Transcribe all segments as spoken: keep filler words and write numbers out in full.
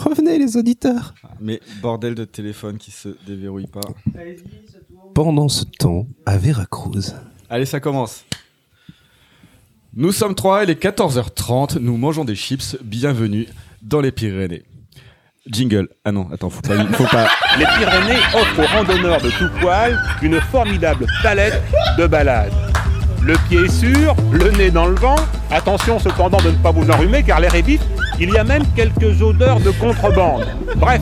Revenez les auditeurs. Mais bordel de téléphone qui se déverrouille pas. Pendant ce temps, à Veracruz. Allez, ça commence. Nous sommes trois, il est quatorze heures trente, nous mangeons des chips, bienvenue dans les Pyrénées. Jingle. Ah non, attends, faut pas... Faut pas... Les Pyrénées offrent aux randonneurs de tout poil une formidable palette de balades. Le pied est sûr, le nez dans le vent. Attention cependant de ne pas vous enrhumer car l'air est vif. Il y a même quelques odeurs de contrebande. Bref.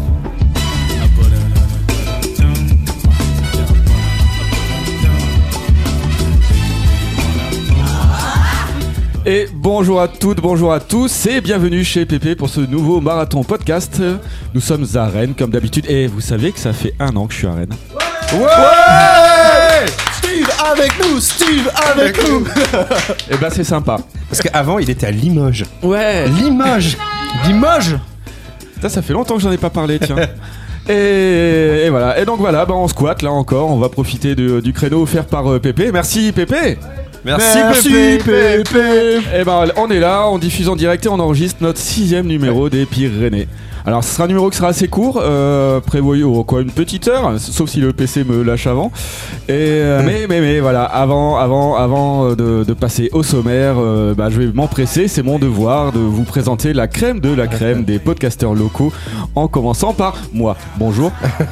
Et bonjour à toutes, bonjour à tous et bienvenue chez Pépé pour ce nouveau marathon podcast. Nous sommes à Rennes comme d'habitude et vous savez que ça fait un an que je suis à Rennes. Ouais, ouais Steve avec nous, Steve avec nous. Et ben c'est sympa. Parce qu'avant il était à Limoges. Ouais. Limoges. Limoges. Ça, ça fait longtemps que j'en ai pas parlé, tiens. Et, et voilà. Et donc voilà, bah on squatte là encore. On va profiter de, du créneau offert par euh, Pépé. Merci Pépé. Merci, Merci Pépé. Pépé. Et ben on est là, on diffuse en direct et on enregistre notre sixième numéro des Pyrénées. Alors ce sera un numéro qui sera assez court, euh, prévoyez oh, quoi une petite heure, sauf si le P C me lâche avant. Et euh, mais mais mais voilà, avant avant avant de, de passer au sommaire, euh, bah, je vais m'empresser, c'est mon devoir de vous présenter la crème de la crème des podcasteurs locaux, en commençant par moi. Bonjour.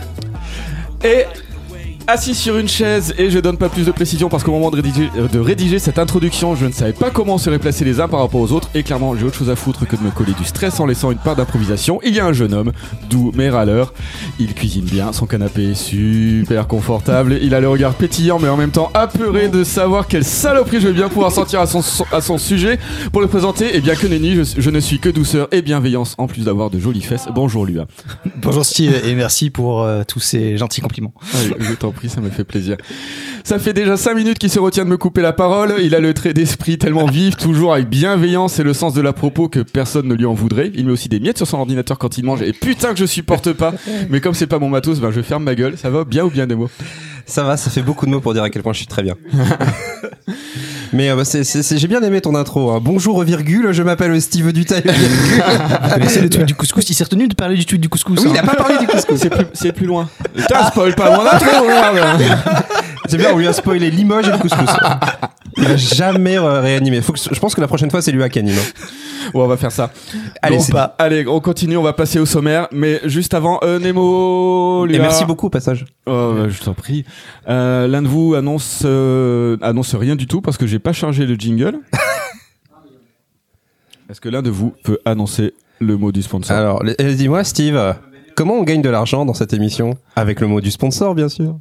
Et assis sur une chaise, et je donne pas plus de précision parce qu'au moment de rédiger, de rédiger cette introduction, je ne savais pas comment se placer les uns par rapport aux autres, et clairement j'ai autre chose à foutre que de me coller du stress en laissant une part d'improvisation. Il y a un jeune homme, doux mais râleur, il cuisine bien, son canapé est super confortable, il a le regard pétillant mais en même temps apeuré de savoir quelle saloperie je vais bien pouvoir sortir à son, à son sujet. Pour le présenter, et bien que nenni, je, je ne suis que douceur et bienveillance en plus d'avoir de jolies fesses. Bonjour Lua. Bonjour Steve et merci pour euh, tous ces gentils compliments. Allez, je t'en prie, ça me fait plaisir. Ça fait déjà cinq minutes qu'il se retient de me couper la parole. Il a le trait d'esprit tellement vif, toujours avec bienveillance et le sens de la propos que personne ne lui en voudrait. Il met aussi des miettes sur son ordinateur quand il mange et putain que je supporte pas. Mais comme c'est pas mon matos, ben je ferme ma gueule. Ça va bien ou bien des mots? Ça va, ça fait beaucoup de mots pour dire à quel point je suis très bien. Mais euh, c'est, c'est, c'est, j'ai bien aimé ton intro. Hein. Bonjour virgule, je m'appelle Steve Dutail. Vous connaissez le tweet du couscous? Il s'est retenu de parler du tweet du couscous. Oui, hein. il a pas parlé du couscous. C'est plus, c'est plus loin. Putain, spoil pas mon intro. C'est bien, on lui a spoilé Limoges et le couscous. Il va jamais euh, réanimer. Faut que, je pense que la prochaine fois, c'est lui qui anime. Ouais, on va faire ça. Allez, bon, c'est pas. Allez, on continue, on va passer au sommaire. Mais juste avant, euh, Nemo, Lua. Et merci beaucoup au passage. Oh, bah, je t'en prie. Euh, l'un de vous annonce euh, annonce rien du tout parce que j'ai pas chargé le jingle. Est-ce que l'un de vous peut annoncer le mot du sponsor? Alors, dis-moi, Steve, comment on gagne de l'argent dans cette émission? Avec le mot du sponsor, bien sûr.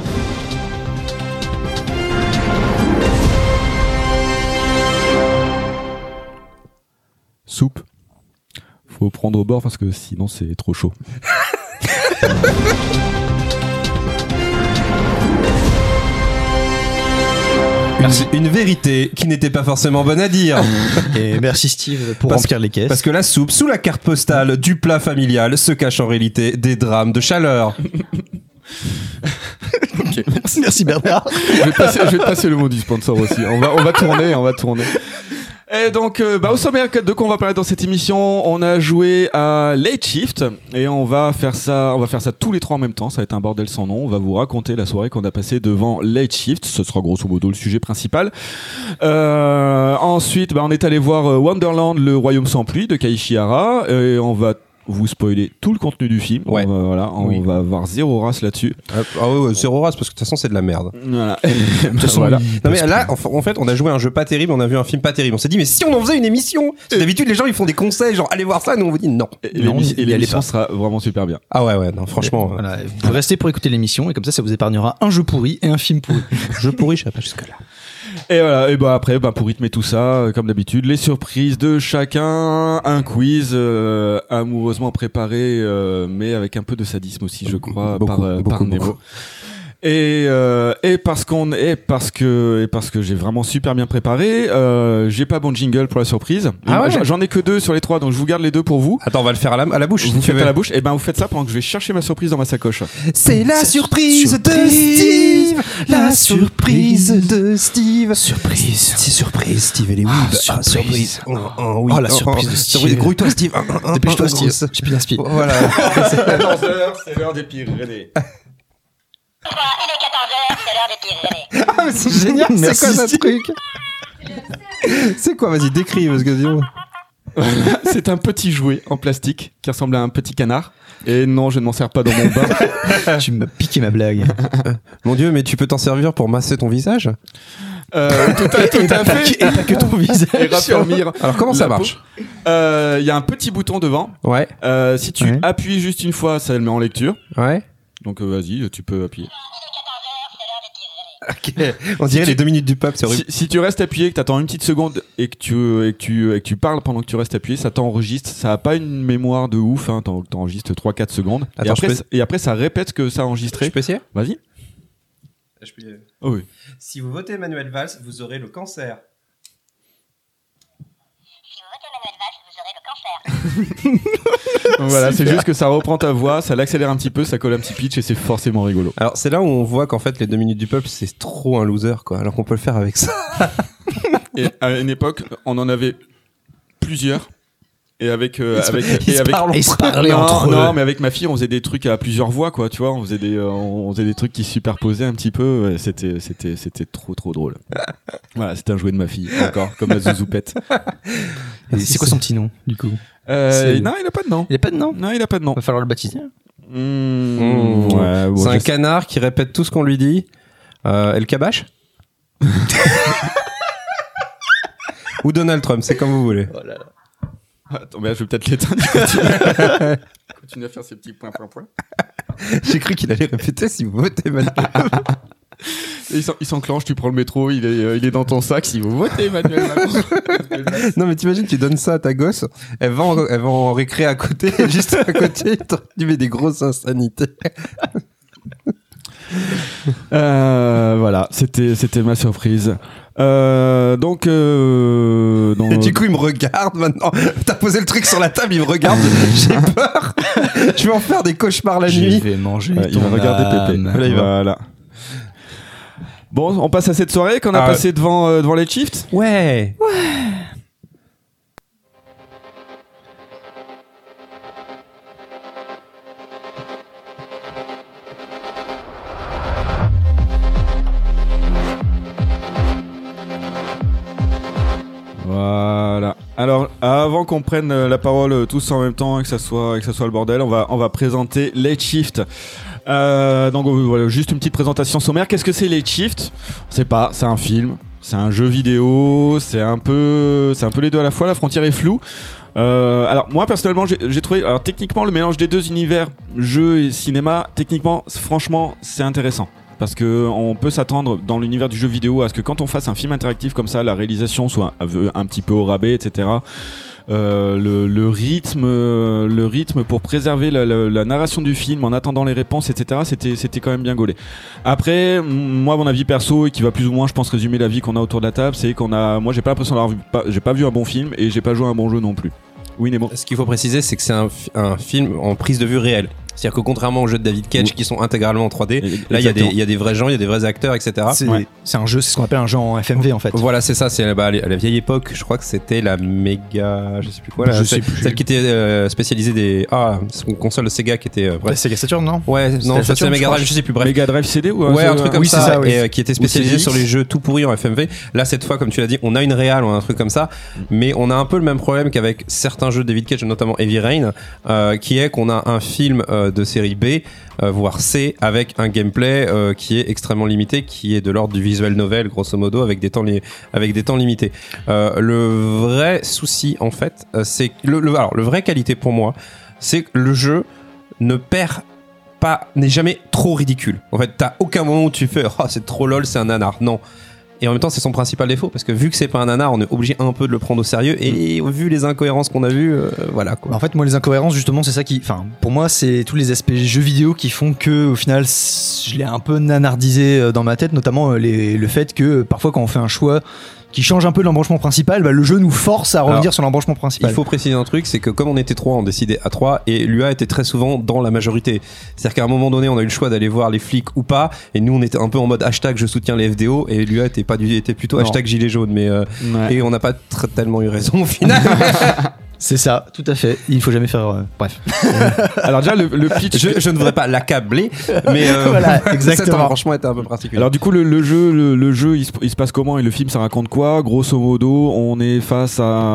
Soupe. Faut prendre au bord parce que sinon c'est trop chaud. Une, une vérité qui n'était pas forcément bonne à dire. Et merci Steve pour parce, remplir les caisses. Parce que la soupe, sous la carte postale du plat familial, se cache en réalité des drames de chaleur. Okay, merci. Merci Bernard. je, vais passer, je vais te passer le mot du sponsor aussi. On va, on va tourner, on va tourner. Et donc, euh, bah, au sommaire, de quoi on va parler dans cette émission? On a joué à Late Shift et on va faire ça, on va faire ça tous les trois en même temps. Ça va être un bordel sans nom. On va vous raconter la soirée qu'on a passée devant Late Shift. Ce sera grosso modo le sujet principal. Euh, ensuite, bah, on est allé voir Wonderland, le royaume sans pluie de Keiichi Hara et on va vous spoiler tout le contenu du film. Ouais. On va, voilà, on oui. va avoir zéro race là-dessus. Ah, ah ouais, ouais, zéro race parce que de toute façon c'est de la merde. Voilà. De toute façon, voilà. Non mais là, en fait, on a joué à un jeu pas terrible, on a vu un film pas terrible. On s'est dit mais si on en faisait une émission, d'habitude les gens ils font des conseils genre allez voir ça, nous on vous dit non. Et, non, l'émission, et l'émission pas. sera vraiment super bien. Ah ouais ouais, non franchement. Et, voilà, vous restez pour écouter l'émission et comme ça, ça vous épargnera un jeu pourri et un film pourri. Jeu pourri, je sais pas jusque là. Et voilà, et bah après, bah pour rythmer tout ça, euh, comme d'habitude, les surprises de chacun, un quiz euh, amoureusement préparé, euh, mais avec un peu de sadisme aussi, je crois, beaucoup, par, euh, beaucoup, par Nemo. beaucoup. Et, euh, et parce qu'on et parce que et parce que j'ai vraiment super bien préparé, euh, j'ai pas bon jingle pour la surprise. Ah ouais. J'en ai que deux sur les trois, donc je vous garde les deux pour vous. Attends, on va le faire à la, à la bouche. Vous si tu faites veux. à la bouche. Et ben vous faites ça pendant que je vais chercher ma surprise dans ma sacoche. C'est la surprise, surprise de Steve. La surprise de Steve. Surprise. C'est surprise, Steve. Elle est où? Ah, surprise. Oh, oh, oui. Oh, la surprise de Steve. Grouille-toi, Steve. Un, un, un, Dépêche-toi, un, Steve. grosse. J'ai plus d'inspi. Voilà. quatorze heures, c'est l'heure des Pyrénées. Il est quatorze heures, c'est l'heure des Pyrénées. Ah, mais c'est génial. C'est Merci, quoi ce Steve. truc? C'est quoi? Vas-y, décris parce que sinon. C'est un petit jouet en plastique qui ressemble à un petit canard. Et non, je ne m'en sers pas dans mon bain. Tu m'as piqué ma blague. Mon Dieu, mais tu peux t'en servir pour masser ton visage? Euh, tout à, tout à fait. Et pas que ton visage. Et raffermir. Alors comment ça la marche? peau. Euh, Il y a un petit bouton devant. Ouais, Euh, si tu Ouais. appuies juste une fois, ça le met en lecture. ouais. Donc euh, vas-y, tu peux appuyer. Ok. On dirait les deux minutes du pape, c'est horrible. Si, si tu restes appuyé, que tu attends une petite seconde et que tu et que tu et que tu parles pendant que tu restes appuyé, ça t'enregistre. Ça a pas une mémoire de ouf. Hein, t'en- t'enregistres trois quatre secondes. et, Attends, après, je peux- ça- et après, ça répète ce que ça a enregistré. Je peux essayer? Vas-y. Oh oui. Si vous votez Manuel Valls, vous aurez le cancer. Si vous votez Manuel Valls, vous aurez le cancer. Donc voilà, c'est juste que ça reprend ta voix, ça l'accélère un petit peu, ça colle un petit pitch et c'est forcément rigolo. Alors c'est là où on voit qu'en fait les deux minutes du peuple c'est trop un loser quoi. Alors qu'on peut le faire avec ça. Et à une époque, on en avait plusieurs. Et avec, euh, Ils se- avec, ils et se avec, parlent Ils se parlaient non, entre eux. non, mais avec ma fille, on faisait des trucs à plusieurs voix, quoi. Tu vois, on faisait des, euh, on faisait des trucs qui se superposaient un petit peu. Ouais, C'était, c'était, c'était trop, trop drôle. Voilà, c'était un jouet de ma fille, encore, comme la zouzoupette. Et c'est quoi son petit nom, du coup? Euh, C'est- non, il a pas de nom. Il a pas de nom? Non, il a pas de nom. Va falloir le baptiser. Mmh, Mmh. ouais, bon, c'est je un sais- canard qui répète tout ce qu'on lui dit. Euh, El Kabash ou Donald Trump, c'est comme vous voulez. Attends, mais je vais peut-être l'éteindre. Continue. Continue à faire ces petits points, points, points. J'ai cru qu'il allait répéter si vous votez Manuel. Et il s'en- il s'enclenche, tu prends le métro, il est, euh, il est dans ton sac. Si vous votez Emmanuel Macron. Non mais t'imagines, tu donnes ça à ta gosse, elle va en, elle va en récré à côté, juste à côté, tu mets des grosses insanités. Euh, voilà, c'était, c'était ma surprise. Euh, donc, euh, donc Et du coup, il me regarde maintenant. T'as posé le truc sur la table, il me regarde. J'ai peur. Je vais en faire des cauchemars la Je nuit. vais manger ouais, il ton va regarder Pépé. âme. Voilà, il va. Voilà. Bon, on passe à cette soirée qu'on a Ah ouais. passé devant, euh, devant les shifts. Ouais. Voilà. Alors, avant qu'on prenne euh, la parole euh, tous en même temps et que ça soit, et que ça soit le bordel, on va, on va présenter Late Shift. Euh, donc euh, voilà, juste une petite présentation sommaire. Qu'est-ce que c'est Late Shift ? On sait pas. C'est un film, c'est un jeu vidéo, c'est un peu, c'est un peu les deux à la fois. La frontière est floue. Euh, alors moi personnellement, j'ai, j'ai trouvé, alors techniquement le mélange des deux univers, jeu et cinéma, techniquement, franchement, c'est intéressant. Parce que on peut s'attendre dans l'univers du jeu vidéo à ce que quand on fasse un film interactif comme ça, la réalisation soit un, un petit peu au rabais, et cetera. Euh, le, le rythme, euh, le rythme pour préserver la, la, la narration du film en attendant les réponses, et cetera. C'était, c'était quand même bien gaulé. Après, m- moi, mon avis perso et qui va plus ou moins, je pense, résumer la vie qu'on a autour de la table, c'est qu'on a, moi, j'ai pas l'impression d'avoir vu, pas, j'ai pas vu un bon film et j'ai pas joué à un bon jeu non plus. Oui, Nemo. Ce qu'il faut préciser, c'est que c'est un, fi- un film en prise de vue réelle. C'est-à-dire que contrairement aux jeux de David Cage Oui. qui sont intégralement en trois D, là il y, a des- Exactement. il y a des vrais gens, il y a des vrais acteurs, et cetera. C'est Ouais. c'est un jeu, c'est ce qu'on appelle un jeu en F M V en fait. Voilà, c'est ça. C'est bah, à la vieille époque, je crois que c'était la méga, je sais plus quoi, là, Je celle, sais plus. celle qui était euh, spécialisée des ah, c'est une console de Sega qui était euh, Ouais, bref. c'est Sega Saturn, non? Ouais, non, la ça c'est Saturn, Mega je crois. Drive, je sais plus. Bref. Mega Drive C D ou Ouais, un jeu- truc comme oui, c'est ça, ça, oui. et euh, qui était spécialisé C D X. sur les jeux tout pourris en F M V. Là, cette fois, comme tu l'as dit, on a une réal, on a un truc comme ça, mais on a un peu le même problème qu'avec certains jeux de David Cage, notamment Heavy Rain, euh, qui est qu'on a un film euh, de série B, euh, voire C, avec un gameplay euh, qui est extrêmement limité, qui est de l'ordre du visual novel, grosso modo, avec des temps, li- avec des temps limités. Euh, le vrai souci, en fait, euh, c'est que le, le, alors, le vrai qualité pour moi, c'est que le jeu ne perd pas, n'est jamais trop ridicule. En fait, t'as aucun moment où tu fais, oh, c'est trop lol, c'est un nanar. Non. Et en même temps, c'est son principal défaut, parce que vu que c'est pas un nanar, on est obligé un peu de le prendre au sérieux. Et vu les incohérences qu'on a vues, euh, voilà quoi. En fait, moi, les incohérences, justement, c'est ça qui. Enfin, pour moi, c'est tous les aspects jeux vidéo qui font que, au final, je l'ai un peu nanardisé dans ma tête, notamment les, le fait que parfois, quand on fait un choix qui change un peu l'embranchement principal, bah, le jeu nous force à revenir Alors, sur l'embranchement principal. Il faut préciser un truc, c'est que comme on était trois, on décidait à trois, et l'U A était très souvent dans la majorité. C'est-à-dire qu'à un moment donné, on a eu le choix d'aller voir les flics ou pas, et nous on était un peu en mode hashtag je soutiens les F D O, et l'U A était pas du, était plutôt Non. hashtag gilet jaune, mais euh, Ouais. et on n'a pas tr- tellement eu raison au final. C'est ça, tout à fait. Il faut jamais faire. Euh, bref. Alors déjà le, le pitch. je, je ne voudrais pas l'accabler, mais euh, Voilà, ça, exactement. franchement était un peu particulier. Alors du coup le, le jeu le, le jeu il se, il se passe comment et le film ça raconte quoi? Grosso modo on est face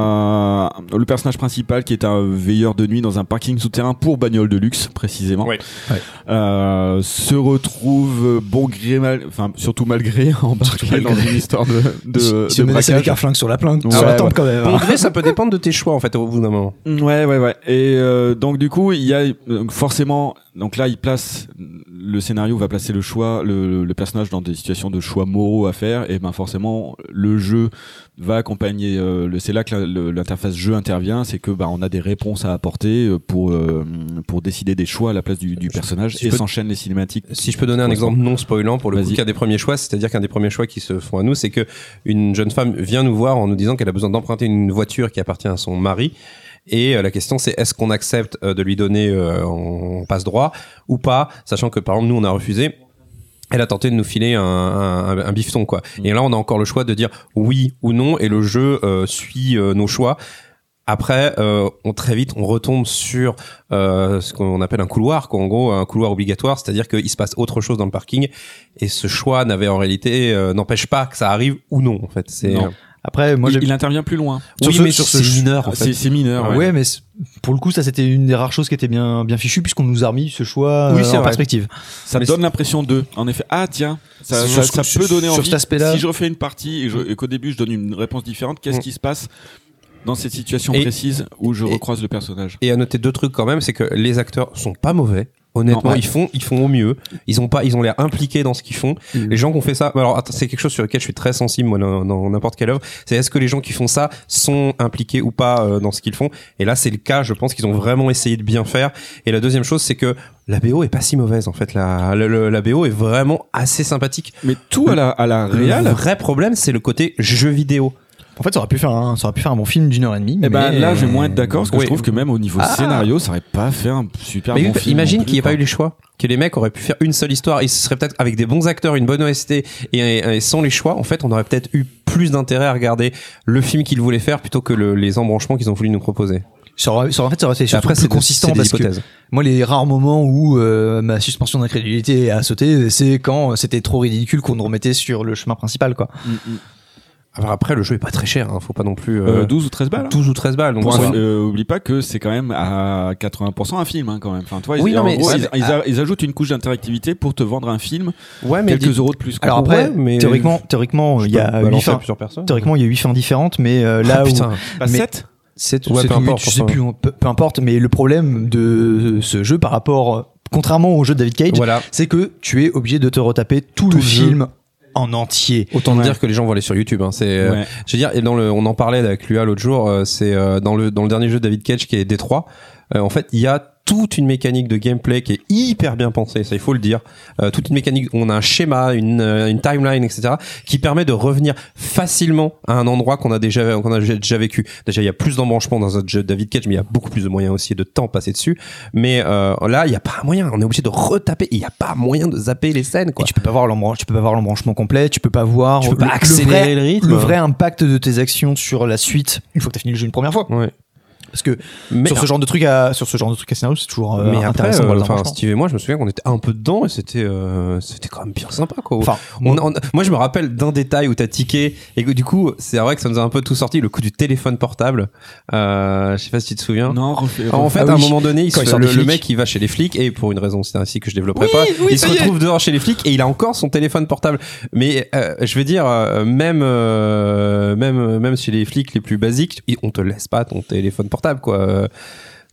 à le personnage principal qui est un veilleur de nuit dans un parking souterrain pour bagnoles de luxe précisément. Ouais. Ouais. Euh, se retrouve bon gré mal enfin surtout malgré embarqué dans une histoire de de, si de si on menait avec braquage. un flingue sur la plainte, Ouais, sur la ouais. tempe quand même. Bon gré, ça peut dépendre de tes choix en fait au bout d'un moment. Ouais, ouais, ouais. Et euh, donc du coup, il y a donc, forcément, donc là, il place le scénario va placer le choix, le, le personnage dans des situations de choix moraux à faire. Et ben forcément, le jeu va accompagner. Euh, le, c'est là que la, le, l'interface jeu intervient, c'est que bah on a des réponses à apporter pour euh, pour décider des choix à la place du, du personnage. Si et je peux- s'enchaînent les cinématiques. Si je peux donner un Ouais, exemple non spoilant pour le coup Vas-y. qu'un des premiers choix, c'est-à-dire qu'un des premiers choix qui se font à nous, c'est que une jeune femme vient nous voir en nous disant qu'elle a besoin d'emprunter une voiture qui appartient à son mari. Et euh, la question c'est est-ce qu'on accepte euh, de lui donner euh, en passe droit ou pas, sachant que par exemple nous on a refusé. Elle a tenté de nous filer un, un, un bifton quoi. Et là on a encore le choix de dire oui ou non et le jeu euh, suit euh, nos choix. Après, euh, on très vite, on retombe sur euh, ce qu'on appelle un couloir, quoi. En gros, un couloir obligatoire, c'est-à-dire qu'il se passe autre chose dans le parking, et ce choix n'avait en réalité euh, n'empêche pas que ça arrive ou non. En fait, c'est Non. euh, Après, moi, il, j'ai. il intervient plus loin. oui, Sur ce- mais sur c'est ce- mineur en C'est, fait. c'est mineur. Ouais, ouais. mais c- pour le coup, ça c'était une des rares choses qui était bien bien fichue puisqu'on nous a remis ce choix Oui, euh, c'est en vrai. perspective. Ça Mais donne l'impression de, en effet, ah tiens, ça, Sur ça, ce- ça peut donner sur envie. cet aspect-là. Si je refais une partie et, je, et qu'au début je donne une réponse différente, qu'est-ce Mm. qui se passe dans cette situation Et- précise où je et- recroise le personnage? Et à noter deux trucs quand même, c'est que les acteurs sont pas mauvais. Honnêtement, Non, ouais. ils font, ils font au mieux. Ils ont pas, ils ont l'air impliqués dans ce qu'ils font. Mm. Les gens qui ont fait ça, alors attends, c'est quelque chose sur lequel je suis très sensible moi dans, dans n'importe quelle œuvre. C'est est-ce que les gens qui font ça sont impliqués ou pas euh, dans ce qu'ils font. Et là, c'est le cas. Je pense qu'ils ont vraiment essayé de bien faire. Et la deuxième chose, c'est que la B O est pas si mauvaise en fait. La, la, la- la B O est vraiment assez sympathique. Mais tout à la, à la Le réal. vrai problème, c'est le côté jeu vidéo. En fait, ça aurait pu faire un, ça aurait pu faire un bon film d'une heure et demie. Eh ben mais- là, je vais moins être d'accord parce que Oui. je trouve que même au niveau Ah. scénario, ça aurait pas fait un super Mais bon film. imagine non qu'il n'y ait plus, pas quoi. eu les choix, que les mecs auraient pu faire une seule histoire et ce serait peut-être avec des bons acteurs, une bonne O S T et, et sans les choix, en fait, on aurait peut-être eu plus d'intérêt à regarder le film qu'ils voulaient faire plutôt que le- les embranchements qu'ils ont voulu nous proposer. Ça aurait, ça aurait- en fait, ça aurait été surtout Après, plus c'est des- consistant c'est des parce que hypothèses. moi, les rares moments où euh, ma suspension d'incrédulité a sauté, c'est quand c'était trop ridicule qu'on nous remettait sur le chemin principal, quoi. Mm, mm. Alors après, le jeu est pas très cher, hein, faut pas non plus euh, Euh, douze ou treize balles. hein. douze ou treize balles. Donc Pour on un- va- euh, oublie pas que c'est quand même à quatre-vingts pour cent un film hein, quand même. Enfin, toi, Oui, ils, non, en mais gros, c'est- ils, ils a- ils ajoutent une couche d'interactivité pour te vendre un film ouais, mais quelques dis- euros de plus. quoi. Alors après, Ouais, mais- théoriquement, théoriquement, je il peux y a balancer huit fins. à plusieurs personnes. Théoriquement, il y a huit fins différentes, mais euh, là Ah, où putain. Pas mais- sept c'est Ouais, c'est peu tout, importe, je sais enfin. plus, peu, peu importe, mais le problème de ce jeu par rapport, contrairement au jeu de David Cage, Voilà. c'est que tu es obligé de te retaper tout, le le jeu. film en entier. Autant Ouais. dire que les gens vont aller sur YouTube. Hein. C'est, euh, Ouais. je veux dire, et dans le, on en parlait avec Lua l'autre jour. euh, c'est euh, dans le dans le dernier jeu de David Cage qui est Détroit. Euh, en fait, il y a toute une mécanique de gameplay qui est hyper bien pensée. Ça, il faut le dire. Euh, toute une mécanique. On a un schéma, une euh, une timeline, et cetera, qui permet de revenir facilement à un endroit qu'on a déjà qu'on a déjà vécu. Déjà, il y a plus d'embranchements dans un jeu de David Cage, mais il y a beaucoup plus de moyens aussi et de temps passé dessus. Mais euh, là, il y a pas moyen. On est obligé de retaper. Il y a pas moyen de zapper les scènes, Et quoi. tu peux pas voir l'embranchement, tu peux pas voir l'embranchement complet, tu peux pas voir Tu peux pas le, accélérer vrai, le rythme. le vrai impact de tes actions sur la suite une fois que t'as fini le jeu une première fois. Ouais. Parce que Mais sur ce genre de truc à sur ce genre de truc à scénario, c'est toujours euh, mais après, intéressant de voir euh, les enfin, embranchements. Steve et moi, je me souviens qu'on était un peu dedans et c'était, euh, c'était quand même bien sympa, quoi. Enfin, On- on- moi, je me rappelle d'un détail où t'as tiqué et que du coup, c'est vrai que ça nous a un peu tout sorti, le coup du téléphone portable. Euh, je sais pas si tu te souviens. Non, refais. Alors, en fait, Ah à un oui. moment donné, il Quand se- il sort le, des le flics. mec, il va chez les flics et pour une raison, c'est ainsi que je développerai Oui, pas. oui, il se ça y est. retrouve dehors chez les flics et il a encore son téléphone portable. Mais euh, je veux dire, euh, même, euh, même, même chez les flics les plus basiques, ils- on te laisse pas ton téléphone portable, quoi. Euh,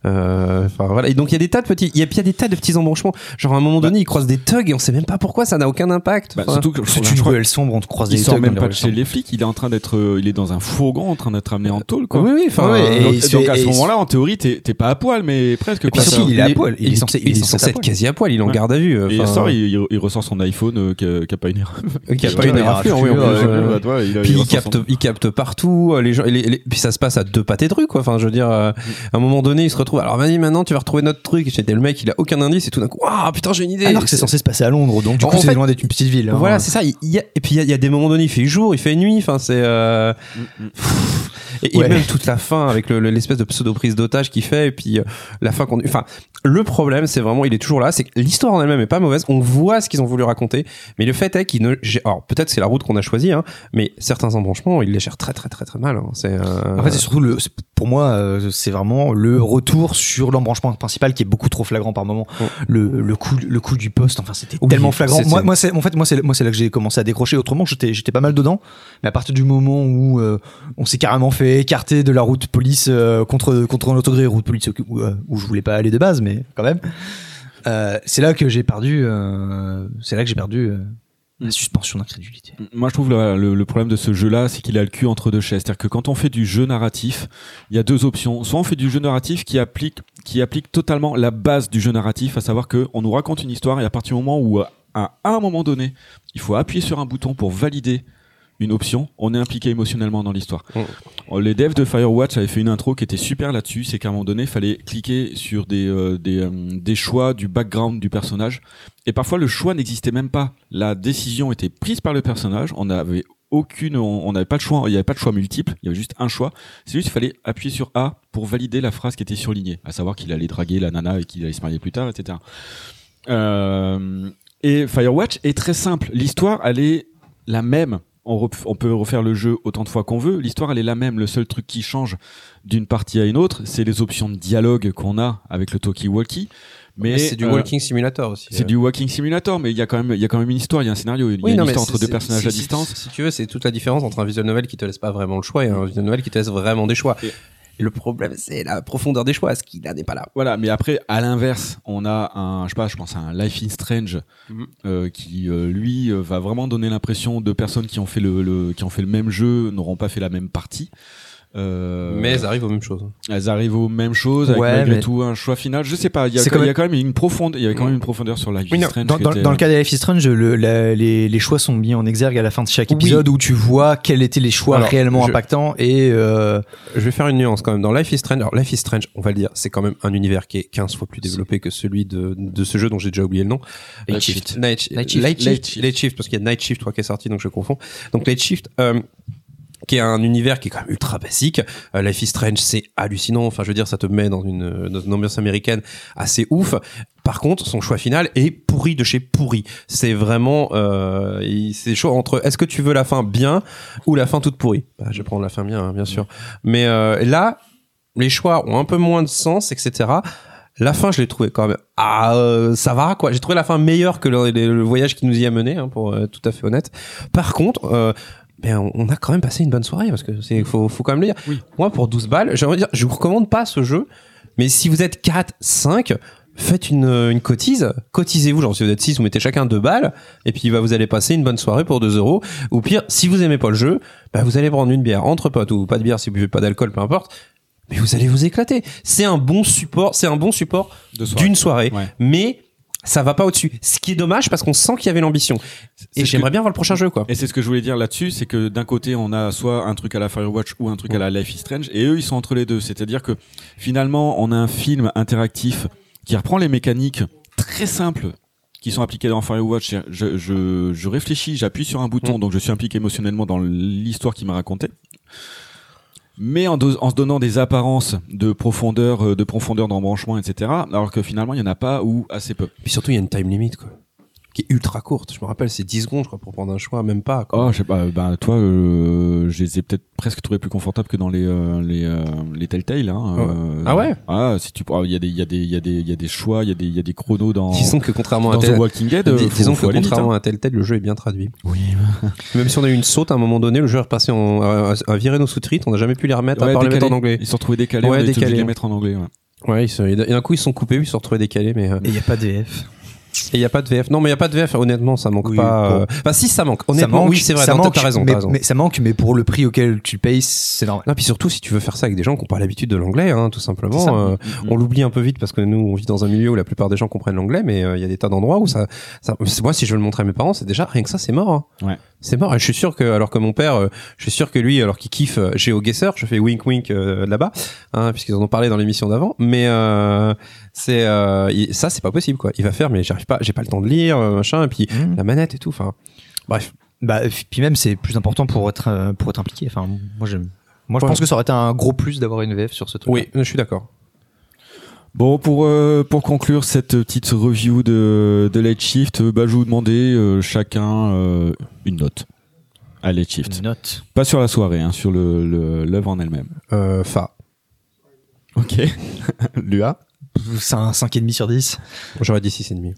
Euh, Enfin voilà. Et donc il y a des tas de petits, il y a, il y a des tas de petits embranchements. Genre à un moment donné, ils croisent des thugs et on sait même pas pourquoi, ça n'a aucun impact. Bah, Enfin, surtout que C'est je une crois- ruelle sombre, on te croise il des sort thugs même dans pas les de ruelles chez sombres. les flics, il est en train d'être, euh, il est dans un fourgon en train d'être amené en tôle, quoi. oui, oui. Enfin, Ouais, euh, et donc, il se fait- donc à et ce il se- moment-là, en théorie, t'es, t'es pas à poil, mais presque. Et quoi. puis Ça- si, il est à il poil. Il est censé, il est censé censé être poil. quasi à poil. Il est en Ouais. garde à vue. Et il enfin, sort, il, il- il ressort son iPhone euh, qui, a, qui a pas une erreur. qui a qui pas a une une éraflure, oui, en éraflure, plus. euh, euh, Bah, toi, il a- Puis il il ressort capte, son- il capte partout. Les gens, et les- les- puis ça se passe à deux pâtés de rue, quoi. Enfin, je veux dire, euh, à un moment donné, il se retrouve. Alors, vas-y, maintenant, tu vas retrouver notre truc. C'était le mec, il a aucun indice et tout d'un coup, waouh, putain, j'ai une idée. Alors que c'est censé se passer à Londres, donc du En coup c'est fait, loin d'être une petite ville. hein. Voilà, c'est ça. Il y a, et puis il y, a, il y a des moments donnés, il fait jour, il fait nuit. Enfin, c'est. Euh... Et, et Ouais. même toute la fin avec le- le- l'espèce de pseudo prise d'otage qu'il fait. Et puis euh, la fin qu'on. Enfin, le problème, c'est vraiment, il est toujours là. C'est que l'histoire en elle-même est pas mauvaise. On voit ce qu'ils ont voulu raconter, mais le fait est qu'il ne. j'ai- Alors peut-être c'est la route qu'on a choisie, hein, mais certains embranchements, il les gère très très très très mal. Hein. C'est. Euh... En fait, c'est surtout le, c'est- pour moi, euh, c'est vraiment le retour sur l'embranchement principal qui est beaucoup trop flagrant par moment. Ouais. Le, le coup, le coup du poste, enfin, c'était Oui, tellement flagrant. c'est- Moi, c'est- moi, c'est, en fait, moi, c'est, moi, c'est là que j'ai commencé à décrocher. Autrement, j'étais, j'étais pas mal dedans. Mais à partir du moment où euh, on s'est carrément fait écarter de la route police euh, contre contre un autogré, route police où, euh, où je voulais pas aller de base, mais quand même. Euh, c'est là que j'ai perdu. Euh, c'est là que j'ai perdu euh, la suspension d'incrédulité. Moi, je trouve le, le- le problème de ce jeu-là, c'est qu'il a le cul entre deux chaises. C'est-à-dire que quand on fait du jeu narratif, il y a deux options. Soit on fait du jeu narratif qui applique, qui applique totalement la base du jeu narratif, à savoir que on nous raconte une histoire et à partir du moment où, à, à un moment donné, il faut appuyer sur un bouton pour valider une option, on est impliqué émotionnellement dans l'histoire. Mm. Les devs de Firewatch avaient fait une intro qui était super là-dessus, c'est qu'à un moment donné, il fallait cliquer sur des, euh, des, euh, des choix du background du personnage. Et parfois, le choix n'existait même pas. La décision était prise par le personnage, on n'avait aucune, on n'avait pas de choix, il n'y avait pas de choix multiple, il y avait juste un choix. C'est juste qu'il fallait appuyer sur A pour valider la phrase qui était surlignée, à savoir qu'il allait draguer la nana et qu'il allait se marier plus tard, et cetera. Euh, et Firewatch est très simple. L'histoire, elle est la même. On, rep- on peut refaire le jeu autant de fois qu'on veut. L'histoire, elle est la même. Le seul truc qui change d'une partie à une autre, c'est les options de dialogue qu'on a avec le talkie-walkie. Mais c'est du euh, walking simulator aussi. c'est du walking simulator, mais il y a quand même, il y a quand même une histoire, il y a un scénario, il y a Oui, une non, mais histoire entre c'est- deux personnages c'est- à si- distance. Si tu veux, c'est toute la différence entre un visual novel qui te laisse pas vraiment le choix et un visual novel qui te laisse vraiment des choix. Et- Et le problème, c'est la profondeur des choix, ce qui là n'est pas là. Voilà, mais après, à l'inverse, on a un, je sais pas, je pense à un Life is Strange, Mhm. euh, qui euh, lui euh, va vraiment donner l'impression de personnes qui ont fait le, le- qui ont fait le même jeu n'auront pas fait la même partie. Euh, Mais elles arrivent aux mêmes choses. elles arrivent aux mêmes choses avec Ouais, malgré mais- tout un choix final. Je sais pas, il y a, C'est quand- quand il y a quand même une profonde, il y avait quand même une profondeur sur Life Oui, is non, Strange. Dans, qui dans- était- dans le cas de Life is Strange, le- la- les, les choix sont mis en exergue à la fin de chaque Oui. épisode où tu vois quels étaient les choix Alors, réellement je- impactants et euh, Je vais faire une nuance quand même. Dans Life is Strange, alors Life is Strange, on va le dire, c'est quand même un univers qui est quinze fois plus développé que celui de, de ce jeu dont j'ai déjà oublié le nom. Night Euh, Shift. Night, Night Shift. Light Shift. Night Shift. Light Shift, parce qu'il y a Night Shift, toi, qui est sorti, donc je confonds. Donc Light Shift, euh, qui est un univers qui est quand même ultra basique. Euh, Life is Strange, c'est hallucinant. Enfin, je veux dire, ça te met dans une, dans une ambiance américaine assez ouf. Par contre, son choix final est pourri de chez pourri. C'est vraiment, euh, il- c'est chaud entre est-ce que tu veux la fin bien ou la fin toute pourrie. Bah, je vais prendre la fin bien, hein, bien sûr. Mais euh, là, les choix ont un peu moins de sens, et cetera. La fin, je l'ai trouvé quand même. Ah, euh, ça va quoi. J'ai trouvé la fin meilleure que le, le- le voyage qui nous y a mené, hein, pour être tout à fait honnête. Par contre, euh, ben on, on a quand même passé une bonne soirée parce que c'est faut, faut quand même le dire. Oui. Moi, pour douze balles, j'aimerais dire, je vous recommande pas ce jeu, mais si vous êtes quatre, cinq, faites une, une cotise, cotisez-vous, genre si vous êtes six, vous mettez chacun deux balles, et puis bah, vous allez passer une bonne soirée pour deux euros. Ou pire, si vous aimez pas le jeu, bah, vous allez prendre une bière entre potes, ou pas de bière si vous buvez pas d'alcool, peu importe. Mais vous allez vous éclater. C'est un bon support, c'est un bon support De soirée. d'une soirée, Ouais. mais ça va pas au-dessus. Ce qui est dommage parce qu'on sent qu'il y avait l'ambition. C'est Et ce j'aimerais que- bien voir le prochain jeu, quoi. Et c'est ce que je voulais dire là-dessus, c'est que d'un côté on a soit un truc à la Firewatch ou un truc à la Life is Strange, et eux ils sont entre les deux. C'est-à-dire que finalement on a un film interactif qui reprend les mécaniques très simples qui sont appliquées dans Firewatch. Je, je, je réfléchis, j'appuie sur un bouton, Mm. donc je suis impliqué émotionnellement dans l'histoire qu'il m'a racontée. Mais en, do- en se donnant des apparences de profondeur, euh, de profondeur d'embranchement, et cetera. Alors que finalement il y en a pas ou assez peu. Puis surtout, il y a une time limit, quoi. Qui est ultra courte. Je me rappelle, c'est dix secondes, je crois, pour prendre un choix, même pas, quoi. Oh, je sais pas. Ben toi, euh, je les ai peut-être presque trouvés plus confortables que dans les euh, les euh, les Telltale. Hein, euh, Ah ouais. Ah, si tu, il y a des il y a des il y a des il y a des choix, il y a des il y a des chronos dans. Disons que contrairement à dans The tel, Walking Dead, dis- faut, disons faut que aller vite, contrairement hein. à tel tel, le jeu est bien traduit. Oui. Même si on a eu une saute à un moment donné, le jeu est repassé en, à, à virer nos sous-titres, on n'a jamais pu les remettre Ouais, à part les mettre décalé. en anglais. Ils sont retrouvés décalés. Ouais, on a été obligé de décalés. les mettre en anglais. Ouais. Ouais, ils se- et d'un coup ils se sont coupés, ils se sont retrouvés décalés, mais. euh, Et il n'y a pas de V F. Et il y a pas de V F. Non, mais il y a pas de V F. Honnêtement, ça manque Oui, pas. bon. euh, Enfin, si ça manque. Ça Honnêtement, manque, oui, c'est vrai. ça non, manque, t'as raison. mais, T'as raison. mais ça manque, mais pour le prix auquel tu le payes, c'est normal. Non, puis surtout si tu veux faire ça avec des gens qui n'ont pas l'habitude de l'anglais, hein, tout C'est ça. simplement. Euh, Mm-hmm. on l'oublie un peu vite parce que nous, on vit dans un milieu où la plupart des gens comprennent l'anglais, mais euh, il y a des tas d'endroits où ça, ça. Moi, si je veux le montrer à mes parents, c'est déjà rien que ça, c'est mort. Hein. Ouais. C'est mort. Et je suis sûr que, alors que mon père, euh, je suis sûr que lui, alors qu'il kiffe euh, GeoGuessr, je fais wink wink euh, là-bas, hein, puisqu'ils en ont parlé dans l'émission d'avant. Mais euh, c'est euh, il- ça, c'est pas possible, quoi. Il va faire, mais j'arrive pas, j'ai pas le temps de lire, euh, machin, et puis Mmh. la manette et tout. Enfin, bref. Bah, puis même, c'est plus important pour être, euh, pour être impliqué. Enfin, moi, j'aime. Moi, je Ouais. pense que ça aurait été un gros plus d'avoir une V F sur ce truc. Oui, je suis d'accord. Bon, pour, euh, pour conclure cette petite review de, de Late Shift, euh, bah, je vais vous demander euh, chacun euh, une note à Late Shift. Une note. Pas sur la soirée, hein, sur le, le, l'œuvre en elle-même. Euh, Fa. Ok. Lua. C'est un cinq virgule cinq sur dix. J'aurais dit six et demi.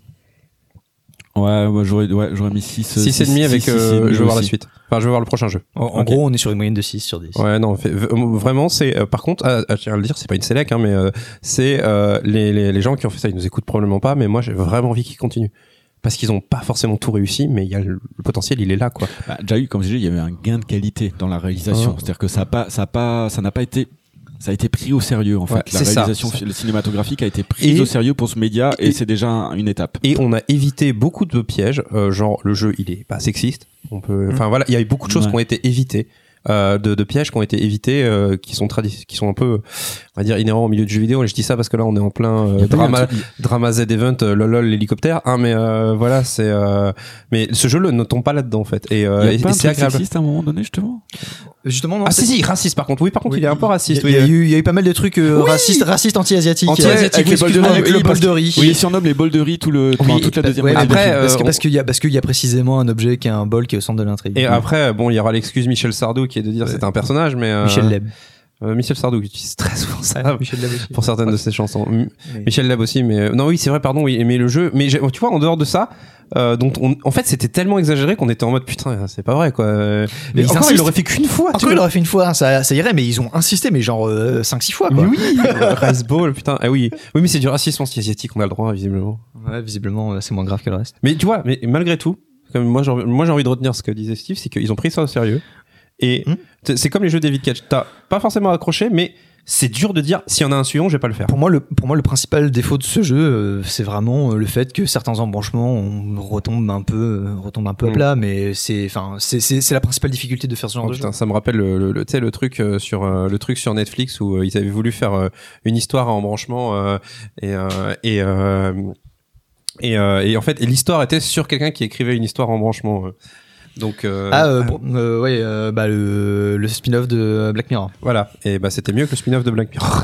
Ouais, moi j'aurais, ouais, j'aurais mis six. six et demi avec. euh, je veux voir la suite. Enfin, je veux voir le prochain jeu. En, en Ok. gros, on est sur une moyenne de six sur dix. Ouais, non, fait- v- vraiment, c'est. euh, par contre, ah, ah, je tiens à le dire, c'est pas une sélec, hein, mais euh, c'est euh, les, les, les gens qui ont fait ça, ils nous écoutent probablement pas, mais moi, j'ai vraiment envie qu'ils continuent. Parce qu'ils ont pas forcément tout réussi, mais il y a le, le potentiel, il est là, quoi. Bah, déjà eu, comme je disais, il y avait un gain de qualité dans la réalisation. Ah. C'est-à-dire que ça a pas, ça a pas, ça n'a pas été, ça a été pris au sérieux en fait. Ouais, la c'est ça, réalisation c'est ça. fi- cinématographique a été prise Et- au sérieux pour ce média et, et- c'est déjà un- une étape. Et on a évité beaucoup de pièges, euh, genre le jeu, il est pas sexiste. On peut, enfin voilà, il y a eu beaucoup de choses Ouais. qui ont été évitées. Euh, de, de pièges qui ont été évités, euh, qui sont tradi- qui sont un peu, on va dire, inhérents au milieu du jeu vidéo. Et je dis ça parce que là, on est en plein euh, Il y a pas eu un drama, truc- drama Z event, euh, lol, lol, l'hélicoptère. Hein, mais euh, voilà, c'est. Euh, mais ce jeu ne tombe pas là-dedans en fait. Et, euh, Il y a et- pas et un c'est truc agréable. sexiste à un moment donné justement. Justement, non. Ah c'est- si si, raciste par contre. Oui, par contre, Oui, il est un peu raciste. Il y, a- oui. il y a eu, il y a eu pas mal de trucs euh, Oui. racistes, racistes, anti-asiatiques. Anti-asiatiques, avec oui, les bols de excuse-moi, riz, avec le oui, bol parce de que- riz. Oui, ils surnomment les bols de riz tout le, pendant Oui, toute la bah, deuxième ouais, moitié. après, du film. parce euh, que- on- parce qu'il y a parce qu'il y a précisément un objet qui est un bol qui est au centre de l'intrigue. Et après, bon, il y aura l'excuse Michel Sardou qui est de dire c'est un personnage, mais euh, Michel Leb. euh, Michel Sardou qui utilise très souvent ça. Michel Leb aussi. Pour certaines de ses chansons. M- Mais- Michel Lab aussi, mais euh, non, oui, c'est vrai, pardon, oui, mais le jeu, mais j'ai- tu vois, en dehors de ça, euh, dont on, en fait, c'était tellement exagéré qu'on était en mode putain, c'est pas vrai, quoi. Euh, Mais et ils encore, insistent. il l'aurait fait qu'une fois, tu Encore, il vois. aurait fait une fois, ça, ça irait, mais ils ont insisté, mais genre euh, cinq six fois, quoi. Mais oui, Raceball, putain, ah oui, oui, mais c'est du racisme anti-asiatique, on a le droit, visiblement. Ouais, visiblement, euh, c'est moins grave que le reste. Mais tu vois, mais malgré tout, comme moi, j'ai envie- moi, j'ai envie de retenir ce que disait Steve, c'est qu'ils ont pris ça au sérieux. Et Hmm. t- c'est comme les jeux David Cage, t'as pas forcément accroché, mais c'est dur de dire s'il y en a un suivant, je vais pas le faire. Pour moi, le, pour moi, le principal défaut de ce jeu, euh, c'est vraiment euh, le fait que certains embranchements on retombe un peu, euh, retombe un peu à Mm. plat, mais c'est, enfin, c'est, c'est, c'est la principale difficulté de faire ce genre Oh, de jeu. putain, ça me rappelle le, le, le, tu sais, le truc euh, sur euh, le truc sur Netflix où euh, ils avaient voulu faire euh, une histoire à embranchement euh, et euh, et euh, et, euh, et en fait et l'histoire était sur quelqu'un qui écrivait une histoire en branchement. euh. Donc euh, Ah, euh, bon, euh, ouais, euh, bah, le, le spin-off de Black Mirror. voilà, et bah c'était mieux que le spin-off de Black Mirror.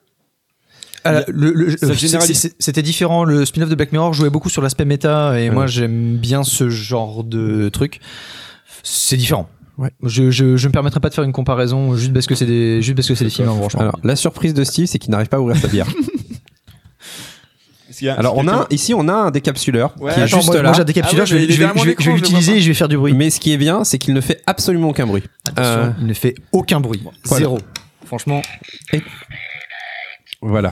Ah, là, le- le- Ça euh, généralise- c'est- c'est- C'était différent. Le spin-off de Black Mirror jouait beaucoup sur l'aspect méta, et Ouais. moi j'aime bien ce genre de truc. C'est différent. Ouais. Je, je, je me permettrai pas de faire une comparaison juste parce que c'est des, juste parce que c'est des films, franchement. Alors la surprise de Steve, c'est qu'il n'arrive pas à ouvrir sa bière. Est-ce qu'il y a- Alors on quelqu'un- a ici on a un décapsuleur Ouais, qui est attends, juste moi, là. moi j'ai un décapsuleur, Ah ouais, je vais, mais il est je vais- derrière mon je vais- écran, je vais je le vois l'utiliser pas. et je vais faire du bruit. Mais ce qui est bien, c'est qu'il ne fait absolument aucun bruit. Attention, Euh, il ne fait aucun bruit. Voilà. Zéro. Franchement. Voilà.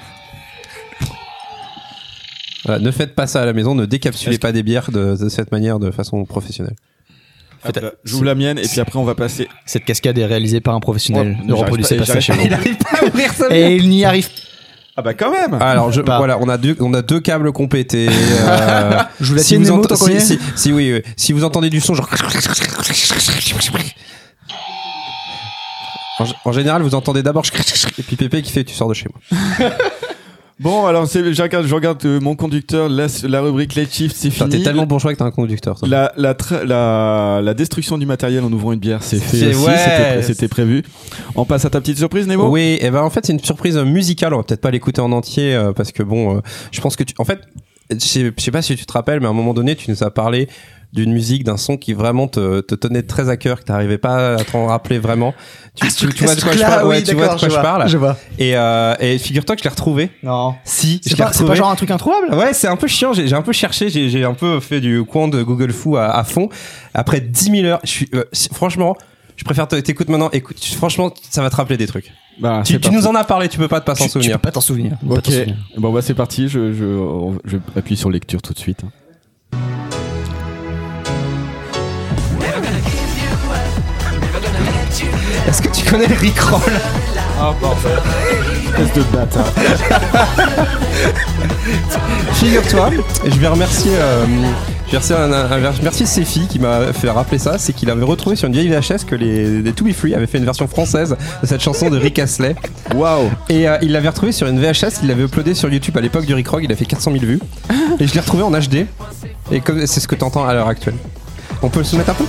Voilà, ne faites pas ça à la maison, ne décapsulez Est-ce que- pas des bières de, de cette manière de façon professionnelle. Hop là, J'ouvre la mienne et puis après on va passer. Cette cascade est réalisée par un professionnel. Oh, ne reproduisez j'arrive pas pas- ça chez j'arrive vous. n'arrive pas à ouvrir sa Et il n'y arrive. Ah bah quand même. Alors je, Pas. voilà, on a deux, on a deux câbles compétés. euh, Je vous la si tienne, vous Nemo, ent- t'en si, connais si, si oui, oui, si vous entendez du son genre. En, en général, vous entendez d'abord et puis Pépé qui fait tu sors de chez moi. Bon alors c'est, je regarde, je regarde euh, mon conducteur, la, la rubrique Late Shift c'est Putain, fini. T'es tellement bourgeois que t'as un conducteur. Toi. La, la, tra- la, la destruction du matériel en ouvrant une bière, c'est fait C'est- aussi, ouais. c'était, c'était prévu. On passe à ta petite surprise, Nemo. Oui, et ben en fait c'est une surprise musicale. On va peut-être pas l'écouter en entier euh, parce que bon, euh, je pense que tu, en fait, je sais, je sais pas si tu te rappelles, mais à un moment donné, tu nous as parlé d'une musique, d'un son qui vraiment te, te tenait très à cœur, que t'arrivais pas à t'en rappeler vraiment. Tu, tu, tu vois de quoi je parle, ouais, tu vois de quoi je parle. Je vois. Et, euh, et figure-toi que je l'ai retrouvé. Non. Si, je C'est l'ai pas, c'est pas retrouvé. genre un truc introuvable? Ouais, c'est un peu chiant. J'ai, j'ai un peu cherché. J'ai, j'ai un peu fait du coin de Google Fou à, à fond. Après dix mille heures, je suis, euh, si- franchement, je préfère te- t'écoutes maintenant. Écoute, franchement, ça va te rappeler des trucs. Bah, Tu, c'est tu parti. nous en as parlé, tu peux pas te pas s'en Tu- Tu souvenir. peux pas t'en souvenir. Tu peux pas Ok, t'en souvenir. bon bah c'est parti, je, je, je appuie sur lecture tout de suite. Est-ce que tu connais le Rickroll? Espèce de bâtard. Figure-toi, je vais remercier, euh, je vais remercier, un, un- un- remercier Sefi qui m'a fait rappeler ça, c'est qu'il avait retrouvé sur une vieille V H S que les, les To Be Free avaient fait une version française de cette chanson de Rick Astley. Waouh. Et euh, il l'avait retrouvé sur une V H S, il l'avait uploadé sur YouTube à l'époque du Rick Rock, il a fait quatre cent mille vues. Et je l'ai retrouvé en H D. Et comme c'est ce que t'entends à l'heure actuelle. On peut se mettre un peu?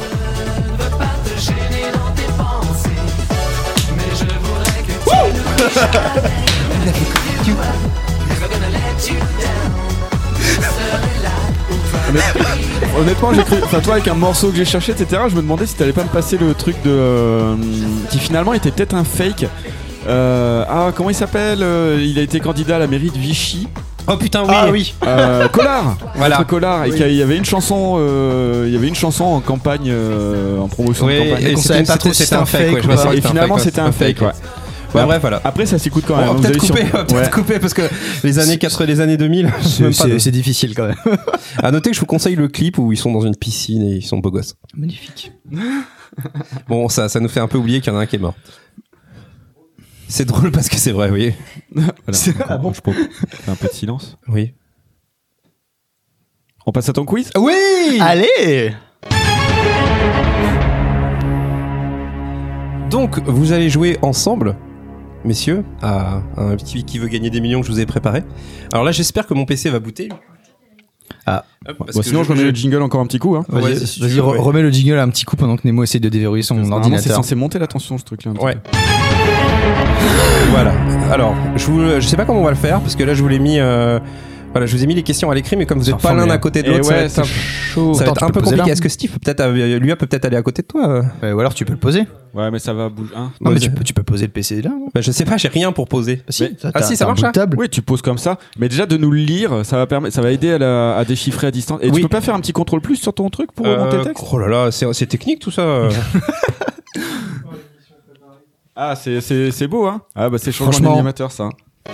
Honnêtement, j'ai cru. Enfin, toi, avec un morceau que j'ai cherché, et cetera, je me demandais si t'allais pas me passer le truc de. euh, qui finalement était peut-être un fake. Euh, ah, comment il s'appelle euh, Il a été candidat à la mairie de Vichy. Oh putain, oui! Ah oui. Euh, Collard. Voilà. Maître Collard. Et qu'il y avait une chanson. euh, Il y avait une chanson en campagne, euh, en promotion Oui, de campagne. et qu'on c'était savait une- pas trop c'était si c'était c'était un un fake, fake ouais, je ou vois pas. ça, Et c'était un finalement, fake, c'était un fake, ouais. Ouais, Ap- bref, voilà. Après, ça s'écoute quand On même. va Vous peut-être avez couper, sur- on va peut-être Ouais. couper parce que les années quatre-vingts, les années deux mille, C'est- même pas de- C'est c'est difficile quand même. À noter que je vous conseille le clip où ils sont dans une piscine et ils sont beaux gosses. Magnifique. Bon, ça, ça nous fait un peu oublier qu'il y en a un qui est mort. C'est drôle parce que c'est vrai, oui. Voilà. C'est- Donc, ah bon je peux faire un peu de silence. Oui. On passe à ton quiz. Oui! Allez. Donc, vous allez jouer ensemble, messieurs, à un petit qui veut gagner des millions que je vous ai préparé. Alors là, j'espère que mon P C va booter. Ah. Hop, parce Bon, que sinon, je remets le jingle encore un petit coup. Hein. Ouais, Vas-y, si tu vas-y, veux, re- ouais. remets le jingle un petit coup pendant que Nemo essaie de déverrouiller son Normalement, c'est ordinateur. censé monter la tension, ce truc-là. un petit Ouais. peu. Voilà. Alors, je, vous, je sais pas comment on va le faire parce que là, je vous l'ai mis. euh, voilà, je vous ai mis les questions à l'écrit, mais comme vous C'est n'êtes un pas l'un formulaire. à côté de Et l'autre, ça va ouais, être ça- chaud. Ça va Attends, être tu un peux peu le poser compliqué. là Est-ce que Steve peut peut-être, euh, lui, a peut-être aller à côté de toi? euh Euh, ou alors tu peux le poser. Ouais, mais ça va bouger. Hein. Non, mais Vas-y. tu peux, tu peux poser le P C là. non Bah, je sais pas, j'ai rien pour poser. Bah, si, Mais- t'as- ah, si, t'as ça un marche, bout de ça table. Oui, tu poses comme ça. Mais déjà, de nous le lire, ça va, permettre, ça va aider à, la- à déchiffrer à distance. Et Oui. tu peux pas faire un petit contrôle plus sur ton truc pour Euh, monter le texte? Oh là là, c'est c'est technique tout ça. Ah, c'est, c'est, c'est beau, hein. Ah, bah, c'est changement Franchement. d'animateur, ça.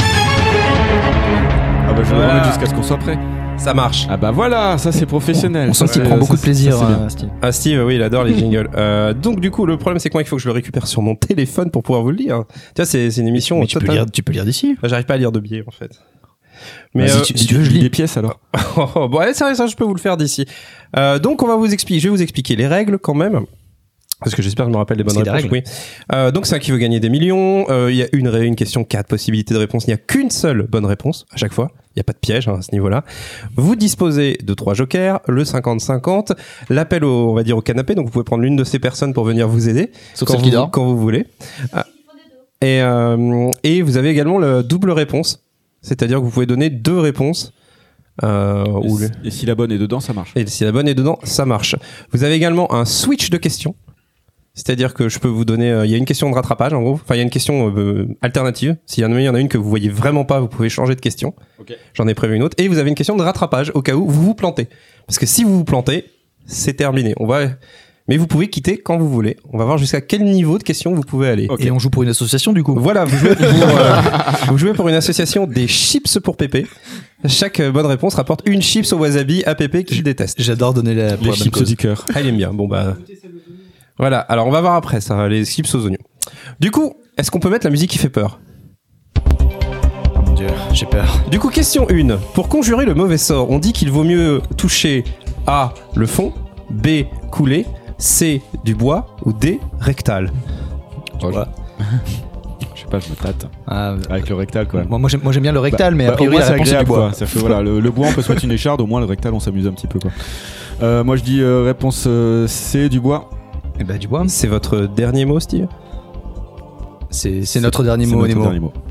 Ah, bah, je vais Voilà. le remettre jusqu'à ce qu'on soit prêt. Ça marche. Ah, bah voilà, ça, c'est professionnel. On sent Ça, qu'il c'est- prend ça, beaucoup de c'est- plaisir, ça, c'est bien. euh, Steve. Ah, Steve, oui, il adore les jingles. Euh, donc, du coup, le problème, c'est que moi, il faut que je le récupère sur mon téléphone pour pouvoir vous le lire. Tu vois, c'est c'est une émission. Mais tu peux totale- lire, tu peux lire d'ici. Bah, j'arrive pas à lire de biais, en fait. Mais Vas-y, euh, tu, si tu veux, je lis lis. des pièces alors. oh, oh, bon, allez, ça, ça, je peux vous le faire d'ici. Euh, donc, on va vous expliquer. Je vais vous expliquer les règles quand même. Parce que j'espère que je me rappelle les bonnes Parce qu'il y a des réponses. Oui. Euh, donc, c'est un qui veut gagner des millions. Euh, Il y a une, ré- une question, quatre possibilités de réponse. Il n'y a qu'une seule bonne réponse à chaque fois. Il n'y a pas de piège hein, à ce niveau-là. Vous disposez de trois jokers, le cinquante cinquante, l'appel au, on va dire au canapé. Donc, vous pouvez prendre l'une de ces personnes pour venir vous aider. Sauf quand celle vous, qui dort. quand vous voulez. Ah. Et, euh, et vous avez également le double réponse. C'est-à-dire que vous pouvez donner deux réponses. Euh, Et, ou le- si- et si la bonne est dedans, ça marche. et si la bonne est dedans, ça marche. Vous avez également un switch de questions. C'est-à-dire que je peux vous donner... euh, Il y a une question de rattrapage, en gros. Enfin, il y a une question euh, alternative. S'il y en a il y en a une que vous voyez vraiment pas, vous pouvez changer de question. Ok. J'en ai prévu une autre. Et vous avez une question de rattrapage au cas où vous vous plantez. Parce que si vous vous plantez, c'est terminé. On va... Mais vous pouvez quitter quand vous voulez. On va voir jusqu'à quel niveau de question vous pouvez aller. Ok. Et on joue pour une association du coup. Voilà, vous jouez, pour, euh, vous jouez pour une association des chips pour Pépé. Chaque euh, bonne réponse rapporte une chips au wasabi à Pépé qu'il déteste. J'adore donner la, pour Les la bonne chips cause. du cœur. Ah, il aime bien. Bon, bah. Voilà. Alors, on va voir après ça, les chips aux oignons. Du coup, est-ce qu'on peut mettre la musique qui fait peur? Oh mon dieu, j'ai peur. Du coup, question un. Pour conjurer le mauvais sort, on dit qu'il vaut mieux toucher A. le fond, B. couler, C. du bois ou D. rectal. Oh, vois. Je sais pas, je me tâte. Ah, Avec le rectal, quand même. moi, moi, j'aime, moi j'aime bien le rectal, mais Bah, a priori au moins, la c'est réponse c'est du agréable, bois. quoi. C'est-à-dire que, voilà, le, le bois, on peut se mettre une écharde, au moins le rectal, on s'amuse un petit peu, quoi. Euh, moi, je dis euh, réponse euh, C, du bois. Et bah du bois. C'est votre dernier mot, Steve? C'est, c'est notre dernier C'est mot, notre Nemo. dernier mot.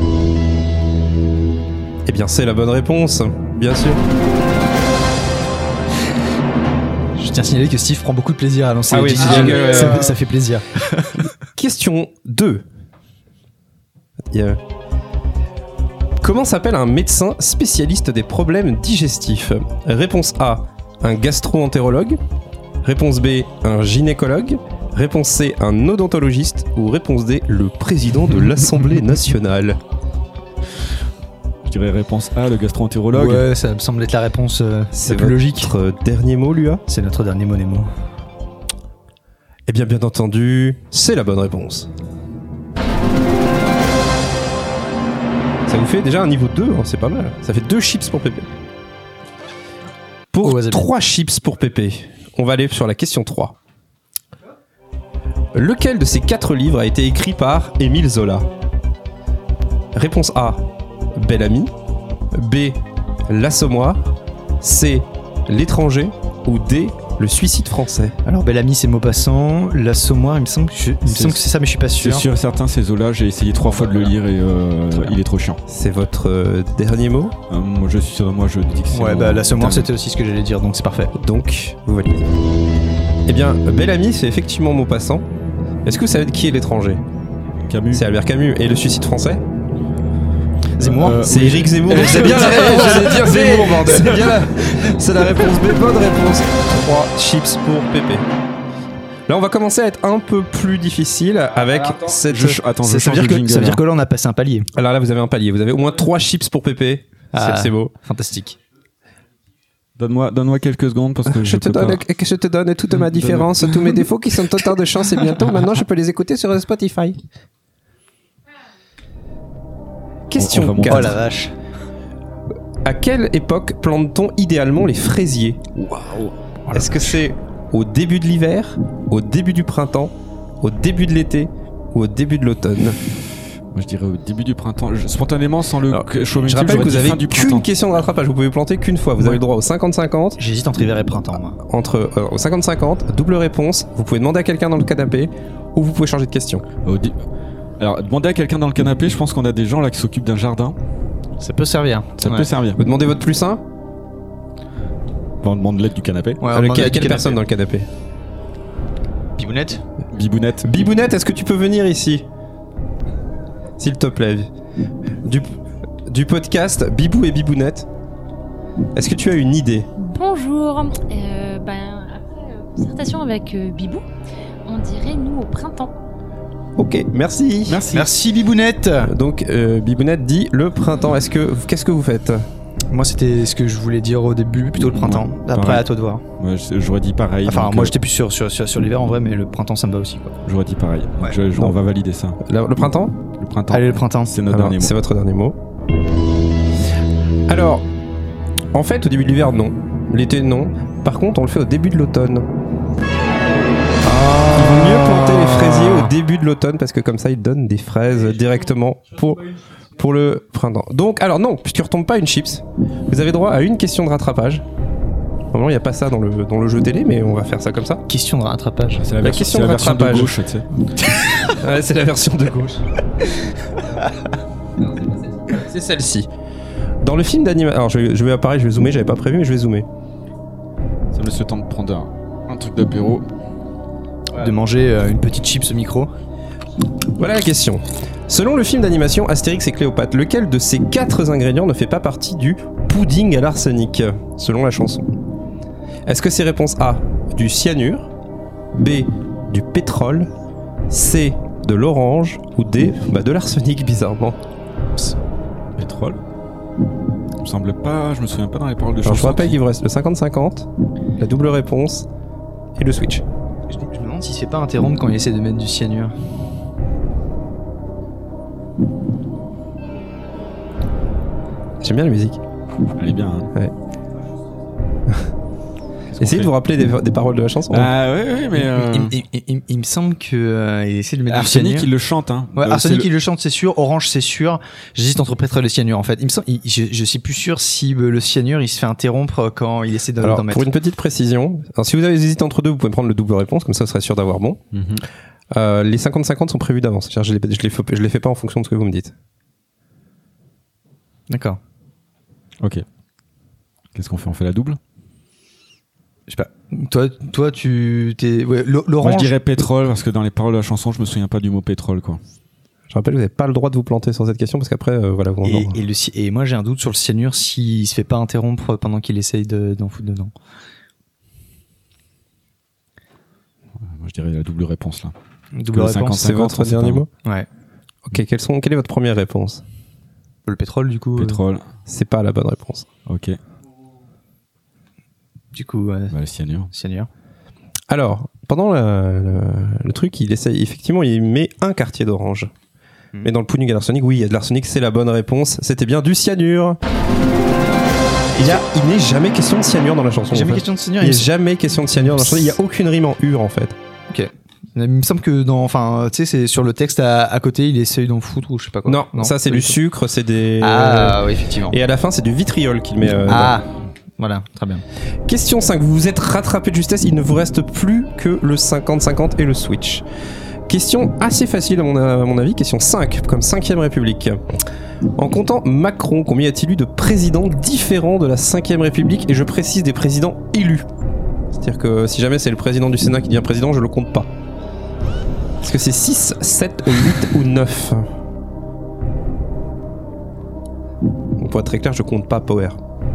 Eh bien, c'est la bonne réponse, bien sûr. Je tiens à signaler que Steve prend beaucoup de plaisir à lancer Ah les oui, jingles. c'est jingle, ouais, ça, ouais. ça fait plaisir. Question deux. Il y a- Comment s'appelle un médecin spécialiste des problèmes digestifs? Réponse A, un gastro-entérologue. Réponse B, un gynécologue. Réponse C, un odontologiste. Ou réponse D, le président de l'Assemblée nationale. Je dirais réponse A, le gastro-entérologue. Ouais, ça me semble être la réponse euh, C'est la plus logique. votre dernier mot, Lua? C'est notre dernier mot, Nemo. Eh bien, bien entendu, c'est la bonne réponse. Ça vous fait déjà un niveau deux, hein, c'est pas mal. Ça fait deux chips pour Pépé. Pour Oh, wasabi. trois chips pour Pépé, on va aller sur la question trois. Lequel de ces quatre livres a été écrit par Émile Zola? Réponse A, Bel Ami. B, L'Assommoir. C, L'étranger. Ou D, Le suicide français. Alors, Bel Ami, c'est Maupassant. L'Assommoir, il me semble que, je- il me C'est- semble que c'est ça, mais je suis pas C'est sûr. sûr et certain, c'est Zola. J'ai essayé trois fois de le lire et euh, il est trop chiant. C'est votre euh, dernier mot. Euh, moi, je suis sûr, moi, je dis que c'est. Ouais, mon bah, l'Assommoir, dernier. c'était aussi ce que j'allais dire, donc c'est parfait. Donc, vous validez. Eh bien, Bel Ami, c'est effectivement Maupassant. Est-ce que vous savez de qui est l'étranger? Camus. C'est Albert Camus. Et le suicide français? Zemmour. Euh, C'est oui. Éric Zemmour. Eh, C'est bien la réponse. J'allais dire Zemmour, bordel. C'est bien la... C'est la réponse B. Bonne réponse. trois chips pour Pépé. Là, on va commencer à être un peu plus difficile avec cette... Je ch- Attends, je Ça, ça change veut dire de que, jingle. ça veut dire là. que là, on a passé un palier. Alors là, vous avez un palier. Vous avez au moins trois chips pour Pépé. C'est- Ah. C'est beau. Fantastique. Donne-moi, donne-moi quelques secondes parce que je, Je te, peux donne, pas. je te donne toute ma différence, tous mes défauts qui sont autant de chance et bientôt, maintenant, je peux les écouter sur Spotify. Question On va monter. quatre. Oh la vache. À quelle époque plante-t-on idéalement les fraisiers? Est-ce que c'est au début de l'hiver, au début du printemps, au début de l'été ou au début de l'automne? Moi, je dirais au début du printemps. Je- spontanément, sans le Alors, chaud Je rappelle que vous avez du qu'une printemps. question de rattrapage, vous pouvez planter qu'une fois. Vous Ouais. avez le droit au cinquante cinquante, J'hésite entre hiver et printemps, moi. entre euh, au cinquante cinquante, double réponse, vous pouvez demander à quelqu'un dans le canapé ou vous pouvez changer de question. Au dé- Alors, demander à quelqu'un dans le canapé, je pense qu'on a des gens là qui s'occupent d'un jardin. Ça peut servir. Ça Ouais. peut servir. Vous demandez votre plus un? Bon, on demande l'aide du canapé. Ouais, on Euh, demande quelle à quelle du personne dans le canapé? Bibounette. Bibounette. Bibounette, est-ce que tu peux venir ici? S'il te plaît. Du, du podcast Bibou et Bibounette. Est-ce que tu as une idée? Bonjour. Euh, ben, après euh, concertation avec euh, Bibou, on dirait nous au printemps. Ok, merci. Merci. Merci Bibounette. Donc, euh, Bibounette dit le printemps. Est-ce que qu'est-ce que vous faites? Moi, c'était ce que je voulais dire au début, plutôt le printemps. Ouais, Après, pareil. à toi de voir. Ouais, je- j'aurais dit pareil. Enfin, donc, moi, euh, j'étais plus sur, sur, sur, sur l'hiver en vrai, mais le printemps, ça me va aussi. Quoi. J'aurais dit pareil. Ouais. Je- je- Bon. On va valider ça. Le, le printemps? Le printemps. Allez, le printemps. C'est notre Alors, dernier mot. c'est votre dernier mot. Alors, en fait, au début de l'hiver, non. L'été, non. Par contre, on le fait au début de l'automne. Il vaut mieux planter les fraisiers au début de l'automne parce que comme ça, ils donnent des fraises directement pour, pour le printemps. Donc, alors non, puisqu'il ne retombe pas une chips, vous avez droit à une question de rattrapage. Normalement, il n'y a pas ça dans le, dans le jeu télé, mais on va faire ça comme ça. Question de rattrapage. C'est la, La version- question c'est la de version de rattrapage. gauche, tu sais. Ouais, c'est la version de gauche. C'est celle-ci. Dans le film d'animation... Alors, je vais, je vais pareil, je vais zoomer, j'avais pas prévu, mais je vais zoomer. Ça me laisse le temps de prendre un, un truc d'apéro. De manger euh, une petite chips au micro. Voilà la question. Selon le film d'animation Astérix et Cléopâtre, lequel de ces quatre ingrédients ne fait pas partie du pudding à l'arsenic, selon la chanson? Est-ce que c'est réponse A, du cyanure, B, du pétrole, C, de l'orange, ou D, bah, de l'arsenic, bizarrement? Pétrole. Ça me semble pas. Je me souviens pas dans les paroles de Alors, je chanson. vous rappelle qu'il vous reste le cinquante cinquante, la double réponse et le switch. Je, je me demande s'il se fait pas interrompre quand il essaie de mettre du cyanure. J'aime bien la musique. Elle est bien. Hein. Qu'est-ce qu'on Essayez de fait vous rappeler des, des paroles de la chanson. Ah ouais, ouais, mais. euh, Il, il- il- il me semble qu'il essaie de mettre Arsenic, du cyanure. il le chante. Hein. Ouais, Euh, Arsenic, c'est il le chante, c'est sûr. Orange, c'est sûr. J'hésite entre pétrole et cyanure, en fait. Il me semble, il- je, je suis plus sûr si euh, le cyanure, il se fait interrompre quand il essaie d'en Alors, d'en mettre. pour une petite précision, alors, si vous avez hésité entre deux, vous pouvez prendre le double réponse, comme ça vous serez sûr d'avoir bon. le- Mhm. Euh, les cinquante cinquante sont prévus d'avance. C'est-à-dire, Je les, je, les fais, je les fais pas en fonction de ce que vous me dites. D'accord. Ok. Qu'est-ce qu'on fait? On fait la double? Je sais pas. Toi, toi, tu t'es. Ouais, l'o- l'orange. Moi, je dirais pétrole parce que dans les paroles de la chanson, je me souviens pas du mot pétrole, quoi. Je rappelle, vous n'avez pas le droit de vous planter sur cette question parce qu'après, euh, voilà, vous Et, et, le, ci- et moi, j'ai un doute sur le cyanure s'il se fait pas interrompre pendant qu'il essaye de- d'en foutre dedans. Moi, je dirais la double réponse là. Double Le réponse. cinquante C'est votre cinquante, dernier c'est pas- mot. Ouais. Ok, quelles sont, quelle est votre première réponse? Le pétrole, du coup. euh, Pétrole. C'est pas la bonne réponse. Ok. Du coup, ouais. Bah, le cyanure. Cyanure. Alors, pendant le, le, le truc, il essaye, effectivement, il met un quartier d'orange. Hmm. Mais dans le pudding à l'arsenic, oui, il y a de l'arsenic, c'est la bonne réponse. C'était bien du cyanure. Il y a, il n'est jamais question de cyanure dans la chanson. Jamais en fait. question de cyanure. Il Il n'est me- jamais question de cyanure dans la chanson. Il n'y a aucune rime en ur en fait. Il me semble que dans, enfin, tu sais, c'est sur le texte à, à côté, il essaye d'en foutre ou je sais pas quoi. Non, ça c'est pas du tout. sucre, c'est des. Ah, oui, effectivement. Et à la fin, c'est du vitriol qu'il met. euh, Ah, voilà, très bien. dans- Question cinq. Vous vous êtes rattrapé de justesse. Il ne vous reste plus que le cinquante cinquante et le switch. Question assez facile à mon, à mon avis. Question cinq, comme cinquième République. En comptant Macron, combien y a-t-il eu de présidents différents de la cinquième République? Et je précise des présidents élus. C'est-à-dire que si jamais c'est le président du Sénat qui devient président, je le compte pas. Est-ce que c'est six, sept, huit ou neuf? Donc pour être très clair, je compte pas Power.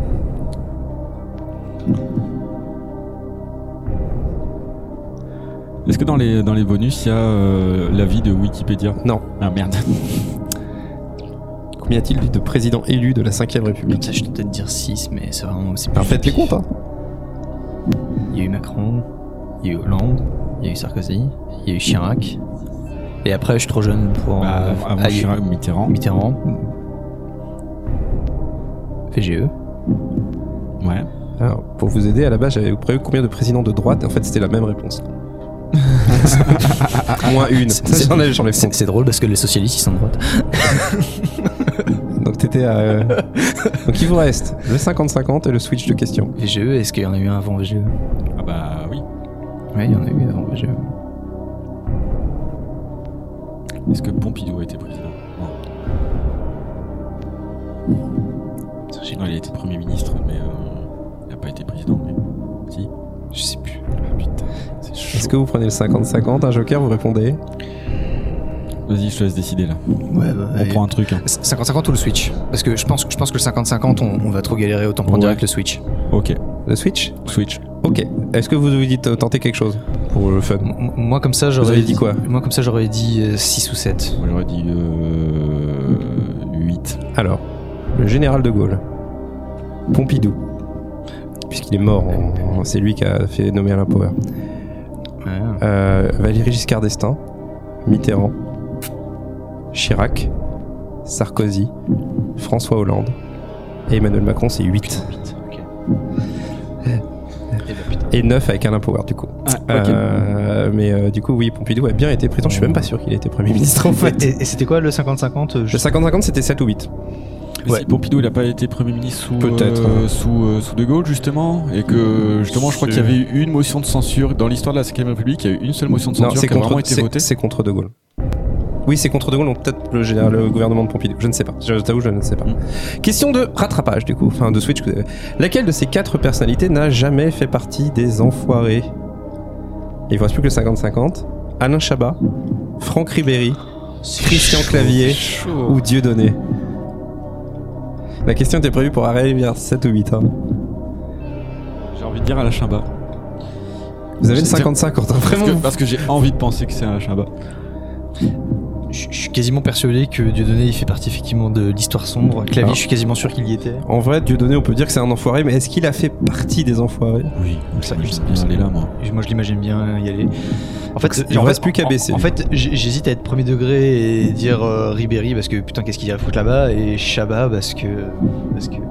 Est-ce que dans les, dans les bonus, il y a euh, l'avis de Wikipédia? Non. Ah merde. Combien y a-t-il eu de présidents élus de la cinquième République? Ça, je vais peut-être dire six, mais c'est vraiment. C'est Alors faites les comptes, hein. Il y a eu Macron, il y a eu Hollande, il y a eu Sarkozy, il y a eu Chirac. Et après, je suis trop jeune pour. Bah, euh, avant ah, il y a eu Chirac, Mitterrand. Mitterrand. P G E. Ouais. Alors, pour vous aider, à la base, j'avais prévu combien de présidents de droite, et en fait, c'était la même réponse. Moins une. C'est- J'en avais sur les C'est fonds. c'est drôle parce que les socialistes, ils sont de droite. Donc t'étais à. euh, Donc il vous reste le cinquante cinquante et le switch de questions. V G E, est-ce qu'il y en a eu un avant V G E? Ah bah oui. Ouais, il y en a eu avant V G E. Est-ce que Pompidou a été président? Non. Non, il a été Premier ministre, mais euh, il n'a pas été président. Mais... Si. Je sais plus. Ah putain, c'est chaud. Est-ce que vous prenez le cinquante cinquante, un joker, vous répondez? Vas-y, je te laisse décider là. Ouais, bah, On prend un truc. Hein. cinquante cinquante ou le Switch? Parce que je pense, je pense que le cinquante cinquante, on, on va trop galérer, autant prendre Ouais. direct le Switch. Ok. Le switch? Switch. Ok. Est-ce que vous vous dites euh, tenter quelque chose pour le fun? M- Moi, comme ça, j'aurais avez dit quoi? Moi, comme ça, j'aurais dit euh, six ou sept. Moi j'aurais dit euh, huit. Alors, le général de Gaulle, Pompidou, puisqu'il est mort, en- c'est lui qui a fait nommer Alain Power. Ouais. Euh, Valéry Giscard d'Estaing, Mitterrand, Chirac, Sarkozy, François Hollande et Emmanuel Macron, c'est huit. Et neuf avec Alain Power, du coup. Ah, ok. Euh, mais euh, du coup, oui, Pompidou a bien été président. Je suis même pas sûr qu'il ait été Premier ministre en fait. Et, et c'était quoi le cinquante cinquante? Le cinquante cinquante, c'était sept ou huit. Mais Ouais. si Pompidou il a pas été Premier ministre sous, Peut-être, euh, hein. sous, euh, sous De Gaulle justement, et que justement je crois qu'il y avait eu une motion de censure dans l'histoire de la cinquième République, il y a eu une seule motion de Non, censure c'est qui a vraiment contre, été c'est- votée. c'est contre De Gaulle. Oui, c'est contre De Gaulle, donc peut-être le, général- le gouvernement de Pompidou. Je ne sais pas. Je t'avoue, je ne sais pas. Mm. Question de rattrapage, du coup. Enfin, de switch. Laquelle de ces quatre personnalités n'a jamais fait partie des enfoirés? Et il ne vous reste plus que le cinquante cinquante. Alain Chabat, Franck Ribéry, Christian Clavier ou Dieudonné. La question était prévue pour arriver vers sept ou huit. Hein. J'ai envie de dire à la Chimba. Vous avez le C'est- cinquante cinquante. Hein, Parce vraiment. que, parce que j'ai envie de penser que c'est à la Chimba. Je je suis quasiment persuadé que Dieudonné il fait partie effectivement de l'histoire sombre. Clavier, Alors. je suis quasiment sûr qu'il y était. En vrai, Dieudonné, on peut dire que c'est un enfoiré, mais est-ce qu'il a fait partie des enfoirés? Oui, Ça, ça, je- j'aime bien aller là moi. Moi, je l'imagine bien y aller. En fait, il en en reste fait- plus qu'à baisser. En, en fait, j- j'hésite à être premier degré et dire euh, Ribéry parce que putain, qu'est-ce qu'il irait foutre là-bas, et Chabat parce que parce que.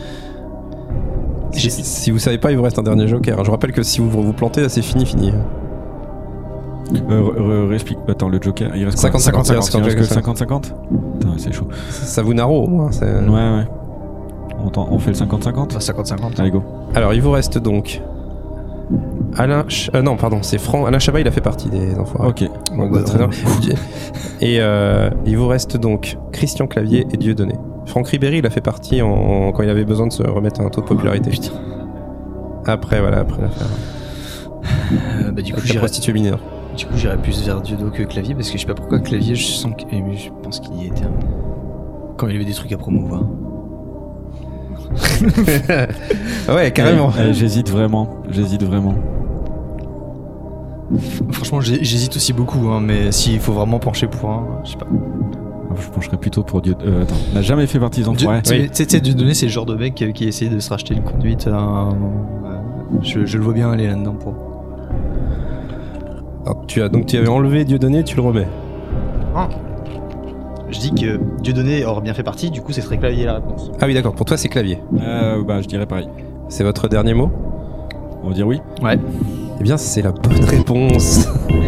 Si, si vous savez pas, il vous reste un dernier joker. Je rappelle que si vous vous plantez, là, c'est fini, fini. Euh, re- re- Réexplique, attends, le Joker, il reste quoi cinquante cinquante, Il reste il reste que que cinquante cinquante. Putain, c'est chaud. Ça vous narrow au moins. c'est- Ouais, ouais. On, t'en- on fait le cinquante cinquante. Enfin, cinquante cinquante. Allez, go. Alors, il vous reste donc Alain. Ch- euh, non, pardon, c'est Franck. Alain Chabat, il a fait partie des enfoirés. Ok. Bon, bah, très bien. Et euh, il vous reste donc Christian Clavier et Dieudonné. Franck Ribéry, il a fait partie en... quand il avait besoin de se remettre à un taux de popularité. Putain. Après, voilà, après l'affaire. Euh, bah, du coup, Avec la j'irais prostituée mineure. du coup, j'irais plus vers Diodo que Clavier parce que je sais pas pourquoi Clavier, je sens que et je pense qu'il y était hein, quand il avait des trucs à promouvoir. Ouais, carrément. Eh, eh, J'hésite vraiment. J'hésite vraiment. Franchement, j'ai- j'hésite aussi beaucoup, hein, mais s'il faut vraiment pencher pour un, je sais pas. Je pencherais plutôt pour Dieu. Euh, attends, on n'a jamais fait partie des enfoirés. Tu sais, tu sais, Dieudonné, c'est le genre de mec euh, qui essaie de se racheter une conduite. à un moment, euh, je, je le vois bien aller là-dedans pour. Alors, tu as donc tu avais enlevé Dieudonné, tu le remets. Je dis que Dieudonné aurait bien fait partie, du coup, c'est très clavier la réponse. Ah oui, d'accord. Pour toi, c'est clavier. Euh, bah, je dirais pareil. C'est votre dernier mot? On va dire oui. Ouais. Eh bien, c'est la bonne réponse.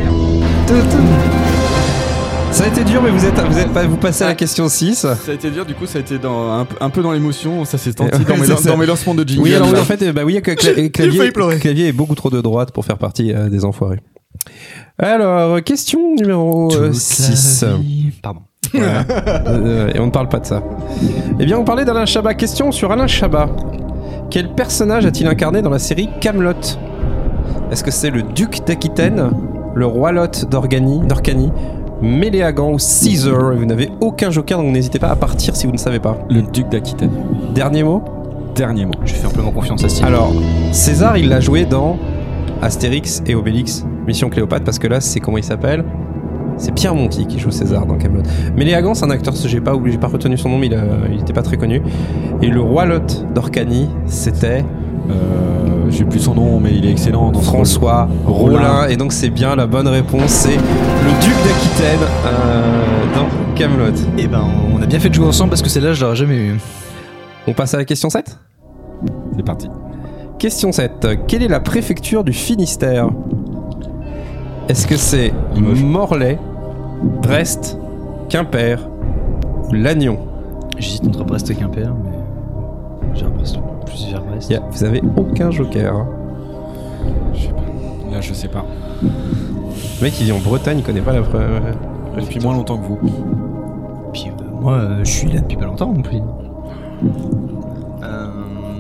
Ça a été dur, mais vous êtes, vous êtes pas, vous passez à la question six. Ça a été dur, du coup, ça a été dans, un, peu- un peu dans l'émotion. Ça s'est senti Ouais, dans, mes, c'est ça. dans mes lancements de jingle. Oui, alors oui, là. en fait, euh, bah oui, que cla- failli clavier, pleurer. clavier est beaucoup trop de droite pour faire partie euh, des enfoirés. Alors, question numéro six. Pardon. Euh, et on ne parle pas de ça. Eh bien, on parlait d'Alain Chabat. Question sur Alain Chabat. Quel personnage a-t-il incarné dans la série Camelot? Est-ce que c'est le duc d'Aquitaine, le roi Lot d'Organie, d'Orcanie, Méléagant ou César? Vous n'avez aucun joker, donc n'hésitez pas à partir si vous ne savez pas. Le duc d'Aquitaine. Dernier mot? Dernier mot. Je fais amplement confiance à Steve. Alors, César, il l'a joué dans Astérix et Obélix, Mission Cléopâtre, parce que là, c'est comment il s'appelle? C'est Pierre Monty qui joue César dans Camelot. Méléagant, c'est un acteur, j'ai pas oublié, j'ai pas retenu son nom, mais il, a- il était pas très connu. Et le roi Lot d'Orcanie, c'était Euh, j'ai plus son nom, mais il est excellent. Dans ce François Rollin. Rollin. Et donc, c'est bien la bonne réponse, c'est le duc d'Aquitaine euh, dans Camelot. Et ben, on a bien fait de jouer ensemble parce que celle-là, je l'aurais jamais eu. On passe à la question sept. rôle. C'est parti. Question sept. Quelle est la préfecture du Finistère? Est-ce que c'est Limoges. Morlaix, Brest, Quimper ou Lannion? J'hésite entre Brest et Quimper, mais j'ai l'impression plus vers Brest. Yeah, vous avez aucun joker. hein. Je sais pas. Là, je sais pas. Le mec, il vit en Bretagne, il connaît pas la pré- Depuis moins longtemps que vous. Puis euh, moi, euh, je suis là depuis pas longtemps non plus. Euh...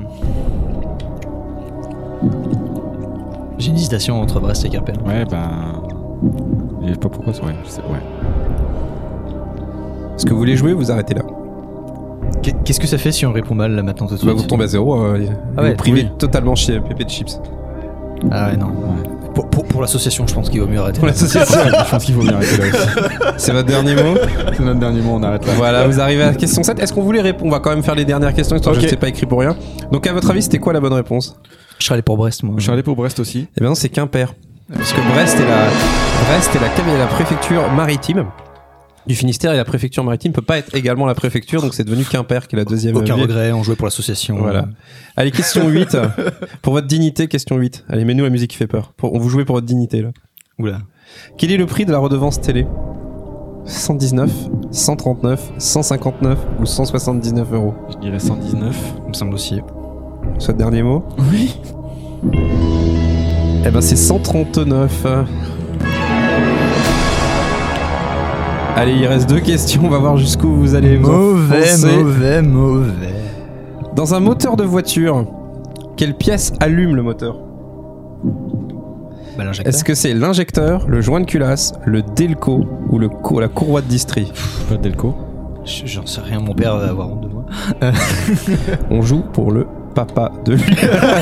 J'ai une hésitation entre Brest et Quimper. Ouais, bah. Je sais pas pourquoi, c'est ouais. Je sais, ouais. Est-ce que vous voulez jouer ou vous arrêtez là? Qu'est- Qu'est-ce que ça fait si on répond mal là maintenant tout de Bah, suite? vous retombez à zéro. euh, et Ah ouais, vous privez oui. totalement chez Pépé de Chips. Ah ouais, non. Pour, pour, pour l'association, je pense qu'il vaut mieux arrêter. Pour l'association. Je pense qu'il faut bien arrêter là aussi. C'est votre dernier mot? C'est notre dernier mot, on arrête là. Voilà, vous arrivez à la question sept. Est-ce qu'on voulait répondre? On va quand même faire les dernières questions, histoire que Ok. je sais pas écrit pour rien. Donc, à votre avis, c'était quoi la bonne réponse? Je serais allé pour Brest, moi. Je suis allé pour Brest aussi. Eh bien non, c'est Quimper. Parce que Brest est la, Brest est la, est la préfecture maritime du Finistère, et la préfecture maritime peut pas être également la préfecture, donc c'est devenu Quimper qui est la deuxième Aucun ville. regret, on jouait pour l'association. Voilà. Allez, question huit. Pour votre dignité, question huit. Allez, mets-nous la musique qui fait peur. Pour, on vous jouez pour votre dignité, là. Oula. Quel est le prix de la redevance télé? cent dix-neuf, cent trente-neuf, cent cinquante-neuf ou cent soixante-dix-neuf euros? Je dirais cent dix-neuf. Il me semble aussi. Soit dernier mot? Oui. Eh ben, c'est cent trente-neuf. Allez, il reste deux questions. On va voir jusqu'où vous allez vous Mauvais, enfoncer. mauvais, mauvais. Dans un moteur de voiture, quelle pièce allume le moteur? Bah, l'injecteur. Est-ce que c'est l'injecteur, le joint de culasse, le delco ou le cou- la courroie de distri? Pas de Delco. Je- J'en sais rien, mon père va avoir honte de moi. On joue pour le papa de lui.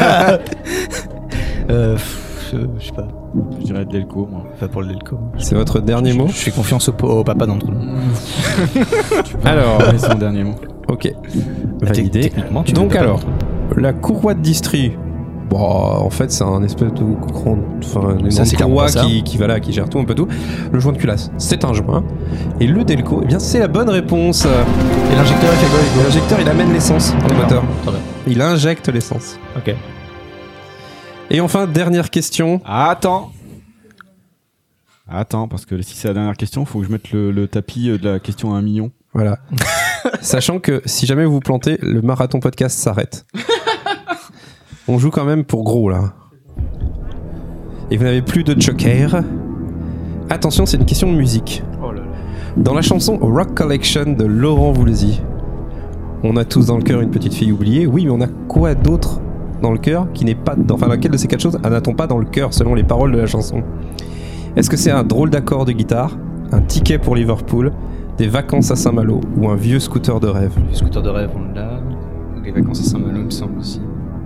Euh, pff, euh, je sais pas. Je dirais Delco, moi. Pas pour le Delco. C'est votre dernier mot? Je fais confiance au, au papa d'entre nous. Alors, Ouais, c'est mon dernier mot. ok. Bah, Validé. techniquement, tu Donc fais pas alors, d'entre la courroie de distri. Bon, en fait, c'est un espèce de grand, enfin, une Ça, grande c'est clairement courroie pas ça. qui, qui, voilà, qui gère tout un peu tout. Le joint de culasse, c'est un joint. Et le delco, eh bien, c'est la bonne réponse. Et l'injecteur, il fait quoi, Hugo? L'injecteur, il amène l'essence dans le D'accord. moteur. Très bien. Il injecte l'essence. Ok. Et enfin, dernière question. Attends. Attends, parce que si c'est la dernière question, faut que je mette le, le tapis de la question à un million. Voilà. Sachant que si jamais vous vous plantez, le marathon podcast s'arrête. On joue quand même pour gros là. Et vous n'avez plus de joker. Attention, c'est une question de musique. Dans la chanson Rock Collection de Laurent Voulzy, on a tous dans le cœur une petite fille oubliée. Oui, mais on a quoi d'autre dans le cœur qui n'est pas dedans? Enfin, laquelle de ces quatre choses n'a-t-on pas dans le cœur selon les paroles de la chanson? Est-ce que c'est un drôle d'accord de guitare, un ticket pour Liverpool, des vacances à Saint-Malo ou un vieux scooter de rêve? Le scooter de rêve, on l'a. Donc les vacances à Saint-Malo, il me semble aussi.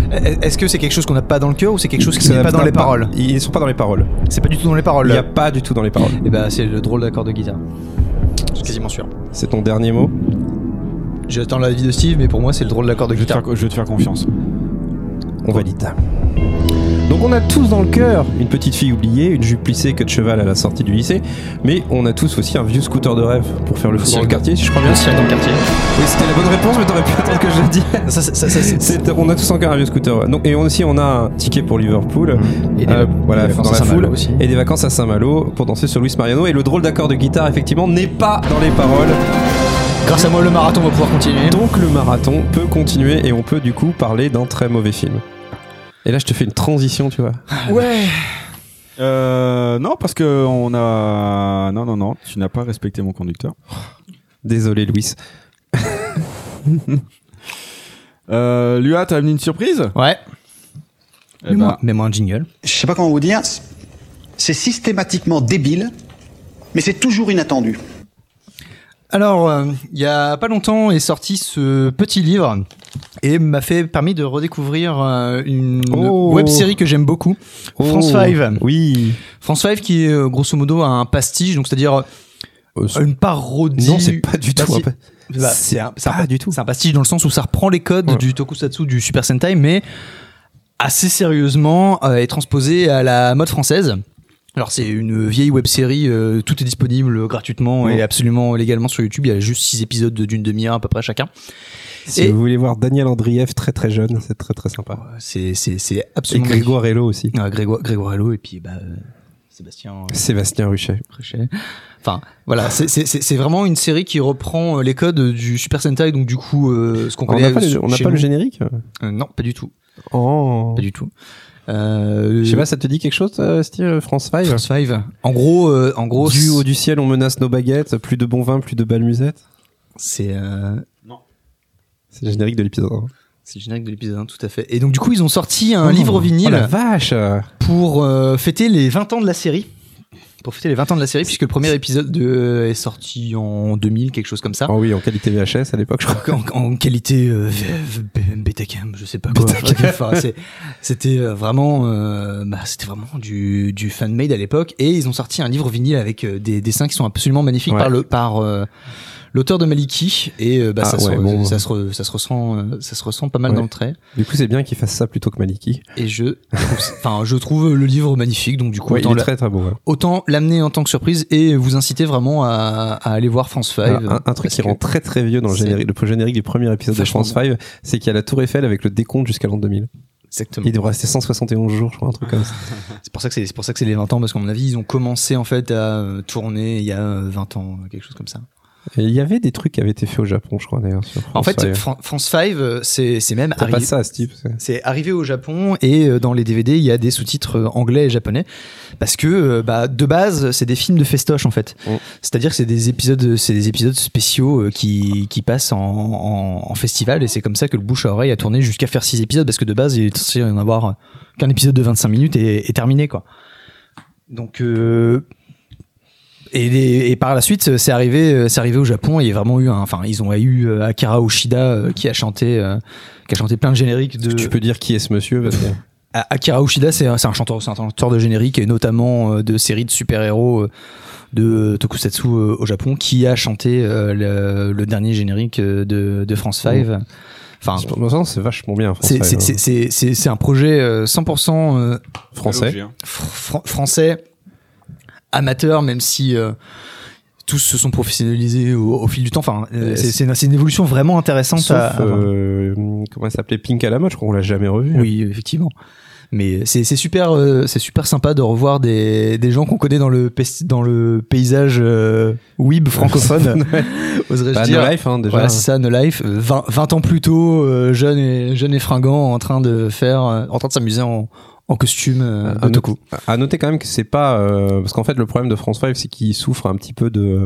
Est-ce que c'est quelque chose qu'on n'a pas dans le cœur ou c'est quelque chose qui Ça n'est pas dans n'a les paroles? Ils sont pas dans les paroles. C'est pas du tout dans les paroles. Il n'y a pas du tout dans les paroles. Et bah c'est le drôle d'accord de guitare. Je suis quasiment sûr. C'est ton dernier mot? J'attends l'avis de Steve, mais pour moi c'est le drôle d'accord de Je vais, te guitare. faire, je vais te faire confiance. On valide. Donc on a tous dans le cœur une petite fille oubliée, une jupe plissée queue de cheval à la sortie du lycée, mais on a tous aussi un vieux scooter de rêve pour faire le fou dans le quartier, si je crois bien. Aussi dans le quartier. Oui, c'était la bonne réponse, mais t'aurais pu attendre que je le dise. Ça, ça, ça, ça, c'est- C'est- on a tous encore un vieux scooter. Ouais. Donc, et on aussi on a un ticket pour Liverpool, Et des- euh, voilà, des vacances dans à la Saint-Malo foule, aussi. et des vacances à Saint-Malo pour danser sur Luis Mariano. Et le drôle d'accord de guitare effectivement n'est pas dans les paroles. Grâce à moi, le marathon va pouvoir continuer. Donc le marathon peut continuer et on peut du coup parler d'un très mauvais film. Et là je te fais une transition, tu vois. Ouais. Euh, non, parce que on a. Non, non, non, tu n'as pas respecté mon conducteur. Désolé Louis. Euh, Lua, t'as amené une surprise? Ouais. Eh Mets-moi ben, mets-moi un jingle. Je sais pas comment vous dire, c'est systématiquement débile, mais c'est toujours inattendu. Alors, euh, il y a pas longtemps est sorti ce petit livre et m'a fait permis de redécouvrir euh, une Oh. web série que j'aime beaucoup, France Oh, cinq. Oui. France cinq qui est euh, grosso modo un pastiche, donc c'est-à-dire Euh, c'est- une parodie. non, c'est pas du Bah, tout. si. un pa- Bah, c'est c'est un, c'est un pas pa- du tout. c'est un pastiche dans le sens où ça reprend les codes Ouais. du tokusatsu, du Super Sentai, mais assez sérieusement euh, est transposé à la mode française. Alors c'est une vieille web série, euh, tout est disponible gratuitement Ouais. et absolument légalement sur YouTube. Il y a juste six épisodes d'une demi-heure à peu près chacun. Si Et- vous voulez voir Daniel Andrieff très très jeune, c'est très très sympa. C'est c'est c'est Et absolument Grégoire Hello aussi. magnifique. Ah, Grégoire Grégoire Hello et puis bah euh, Sébastien euh, Sébastien Ruchet. Préchet. Enfin voilà, c'est c'est c'est c'est vraiment une série qui reprend euh, les codes du Super Sentai, donc du coup euh, ce qu'on On connaît. n'a pas, le, on n'a chez pas le nous. générique. Euh, non, pas du tout, Oh. pas du tout. Euh, Je sais pas, ça te dit quelque chose, euh, style France cinq? France cinq. En gros, euh, en gros, Du haut du ciel, on menace nos baguettes. Plus de bon vin, plus de belles musettes. c'est euh, C'est le générique de l'épisode un. c'est le générique de l'épisode un, tout à fait. Et donc du coup, ils ont sorti un Oh. livre vinyle Oh la vache. pour euh, fêter les vingt ans de la série. Pour fêter les vingt ans de la série, puisque le premier épisode de, est sorti en deux mille, quelque chose comme ça. Oh oui, en qualité V H S à l'époque, je crois. En, en qualité euh, v- v- Betacam, je sais pas quoi. Enfin, c'est- c'était euh, vraiment, euh, bah, c'était vraiment du, du fan made à l'époque. Et ils ont sorti un livre vinyle avec euh, des dessins qui sont absolument magnifiques Ouais. par le par euh, l'auteur de Maliki. Et euh, bah, Ah, ça, se, ouais, bon. ça, se re- ça se ressent, euh, ça se ressent pas mal Ouais. dans le trait. Du coup, c'est bien qu'il fasse ça plutôt que Maliki. Et je, enfin, je trouve le livre magnifique. Donc du coup, Ouais, il autant, est la- très très beau. Ouais. autant l'amener en tant que surprise et vous inciter vraiment à, à aller voir France cinq. Un, un truc parce qui que rend très très vieux dans le c'est générique, le générique du premier épisode de vachement France cinq, c'est qu'il y a la Tour Eiffel avec le décompte jusqu'à l'an deux mille. Exactement. Il devrait rester cent soixante et onze jours, je crois, un truc comme ça. C'est pour ça que c'est c'est pour ça que c'est les vingt ans, parce qu'à mon avis, ils ont commencé en fait à euh, tourner il y a euh, vingt ans, quelque chose comme ça. Et il y avait des trucs qui avaient été faits au Japon, je crois d'ailleurs. Sur En France fait, cinq. Fran- France cinq, euh, c'est c'est même T'as pas arrivé. ça, Steve. c'est- C'est arrivé au Japon et euh, dans les D V D, il y a des sous-titres euh, anglais et japonais parce que euh, bah, de base, c'est des films de festoche en fait. Mm. C'est-à-dire que c'est des épisodes, c'est des épisodes spéciaux euh, qui qui passent en, en, en festival et c'est comme ça que le bouche à oreille a tourné jusqu'à faire six épisodes parce que de base, il est censé y en avoir qu'un épisode de vingt-cinq minutes et, et terminé quoi. Donc euh, et, les- et par la suite, c'est arrivé, c'est arrivé au Japon. Et il y a vraiment eu, un, enfin, ils ont eu euh, Akira Ushida euh, qui a chanté, euh, qui a chanté plein de génériques de. Tu peux dire qui est ce monsieur parce que- A- Akira Ushida, c'est un, c'est un chanteur, c'est un chanteur de générique et notamment euh, de séries de super-héros euh, de Tokusatsu euh, au Japon, qui a chanté euh, le, le dernier générique euh, de, de France cinq. Enfin, C'est- pour l'instant, c'est vachement bien. France c'est cinq, c'est- hein. c'est c'est c'est c'est un projet euh, cent pour cent euh, Français. fr- français, amateur, même si euh, tous se sont professionnalisés au, au fil du temps. Enfin, euh, Euh, c'est c'est une, c'est une évolution vraiment intéressante. Sauf, à, à voir. euh, comment elle s'appelait, Pink à la mode, je crois qu'on l'a jamais revu. Oui, effectivement. Mais c'est c'est super, euh, c'est super sympa de revoir des, des gens qu'on connaît dans le pes- dans le paysage euh, weeb francophone. Ouais. Oserais-je Bah, dire. No Life, hein, déjà. Voilà, c'est ça, No Life. Euh, vingt, vingt ans plus tôt, euh, jeune et jeune et fringant, en train de faire, euh, en train de s'amuser en, en costume euh, À de Toku. noter- À noter quand même que c'est pas euh, parce qu'en fait le problème de France cinq c'est qu'il souffre un petit peu de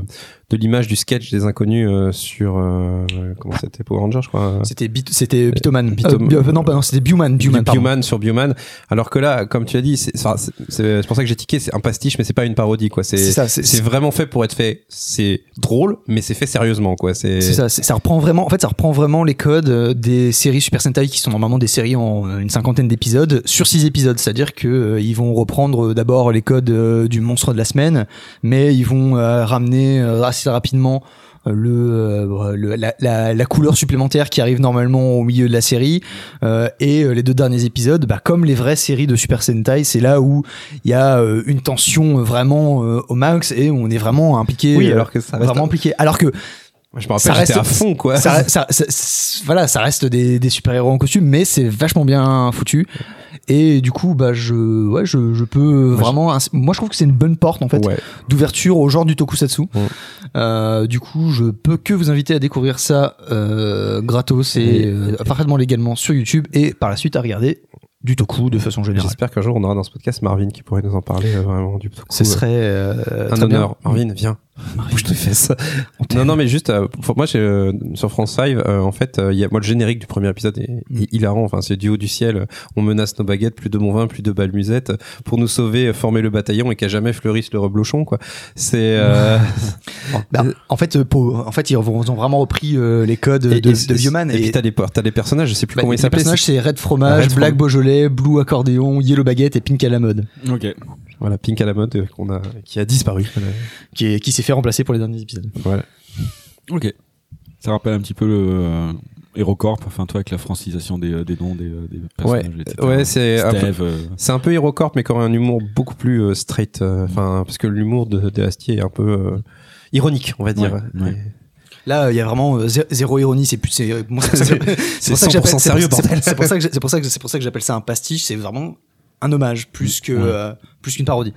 de l'image du sketch des inconnus euh, sur euh, comment c'était Power Rangers, je crois. C'était Bit- c'était Bitoman. Bitom- Euh, Bio- non, pas- non, c'était Bioman. Bioman, pardon. Bioman sur Bioman. Alors que là, comme tu as dit, c'est, c'est, c'est, c'est pour ça que j'ai tiqué, c'est un pastiche, mais c'est pas une parodie, quoi. C'est, C'est ça, c'est- c'est vraiment fait pour être fait. C'est drôle, mais c'est fait sérieusement, quoi. C'est, C'est ça, c'est- ça reprend vraiment, en fait, ça reprend vraiment les codes euh, des séries Super Sentai qui sont normalement des séries en euh, une cinquantaine d'épisodes sur six épisodes. C'est-à-dire que euh, ils vont reprendre euh, d'abord les codes euh, du monstre de la semaine, mais ils vont euh, ramener euh, assez rapidement euh, le, euh, le la, la, la couleur supplémentaire qui arrive normalement au milieu de la série euh, et euh, les deux derniers épisodes, bah, comme les vraies séries de Super Sentai, c'est là où il y a euh, une tension vraiment euh, au max et on est vraiment impliqué. Oui, euh, alors que ça reste vraiment impliqué. Alors que je me rappelle, ça j'étais reste- à fond, quoi. ça, ça, ça- ça- voilà, ça reste des, des super-héros en costume, mais c'est vachement bien foutu. Et du coup, bah, je, ouais, je, je peux Moi, vraiment, ins- moi, je trouve que c'est une bonne porte, en fait, Ouais. d'ouverture au genre du tokusatsu. Ouais. Euh, du coup, je peux que vous inviter à découvrir ça, euh, gratos et Et- euh, parfaitement légalement sur YouTube et par la suite à regarder du toku de façon générale. J'espère qu'un jour on aura dans ce podcast Marvin qui pourrait nous en parler euh, vraiment du tout. Ce serait, euh, un très bien. honneur. Marvin, viens. Bouge tes fesses. Non, non, mais juste, euh, pour moi, j'ai, euh, sur France cinq, euh, en fait, euh, il y a, moi, le générique du premier épisode est, est hilarant. Enfin, c'est du haut du ciel. euh, On menace nos baguettes, plus de bon vin, plus de balles musettes, euh, pour nous sauver, euh, former le bataillon et qu'à jamais fleurisse le reblochon, quoi. C'est, euh, Bah, en fait, euh, pour, en fait, ils ont ont vraiment repris euh, les codes et- de, et- de Bioman. Et, puis t'as des, t'as des personnages, je sais plus Bah, comment les ils s'appellent. personnages, c'est Red Fromage, Red Black From- Beaujolais, Blue Accordéon, Yellow Baguette et Pink à la mode, Ok. Voilà, Pink à la mode, euh, qu'on a, qui a disparu. Voilà. qui, est- qui s'est fait remplacer pour les derniers épisodes. Voilà. Ok. Ça rappelle un petit peu le euh, HeroCorp, enfin toi avec la francisation des, euh, des noms des, euh, des personnages, Ouais, et cetera. ouais, c'est un peu- Steve, euh, C'est un peu HeroCorp, mais qui aurait un humour beaucoup plus euh, straight. Enfin, parce que l'humour de, de Astier est un peu euh, ironique, on va dire. Ouais, ouais. Là, il y a vraiment euh, zé- zéro ironie. C'est plus, c'est, moi, c'est, c'est, C'est pour ça que cent pour cent j'appelle- sérieux, c'est- bordel. C'est pour ça que j'ai- c'est pour ça que c'est pour ça que j'appelle ça un pastiche. C'est vraiment un hommage plus que Ouais. euh, plus qu'une parodie.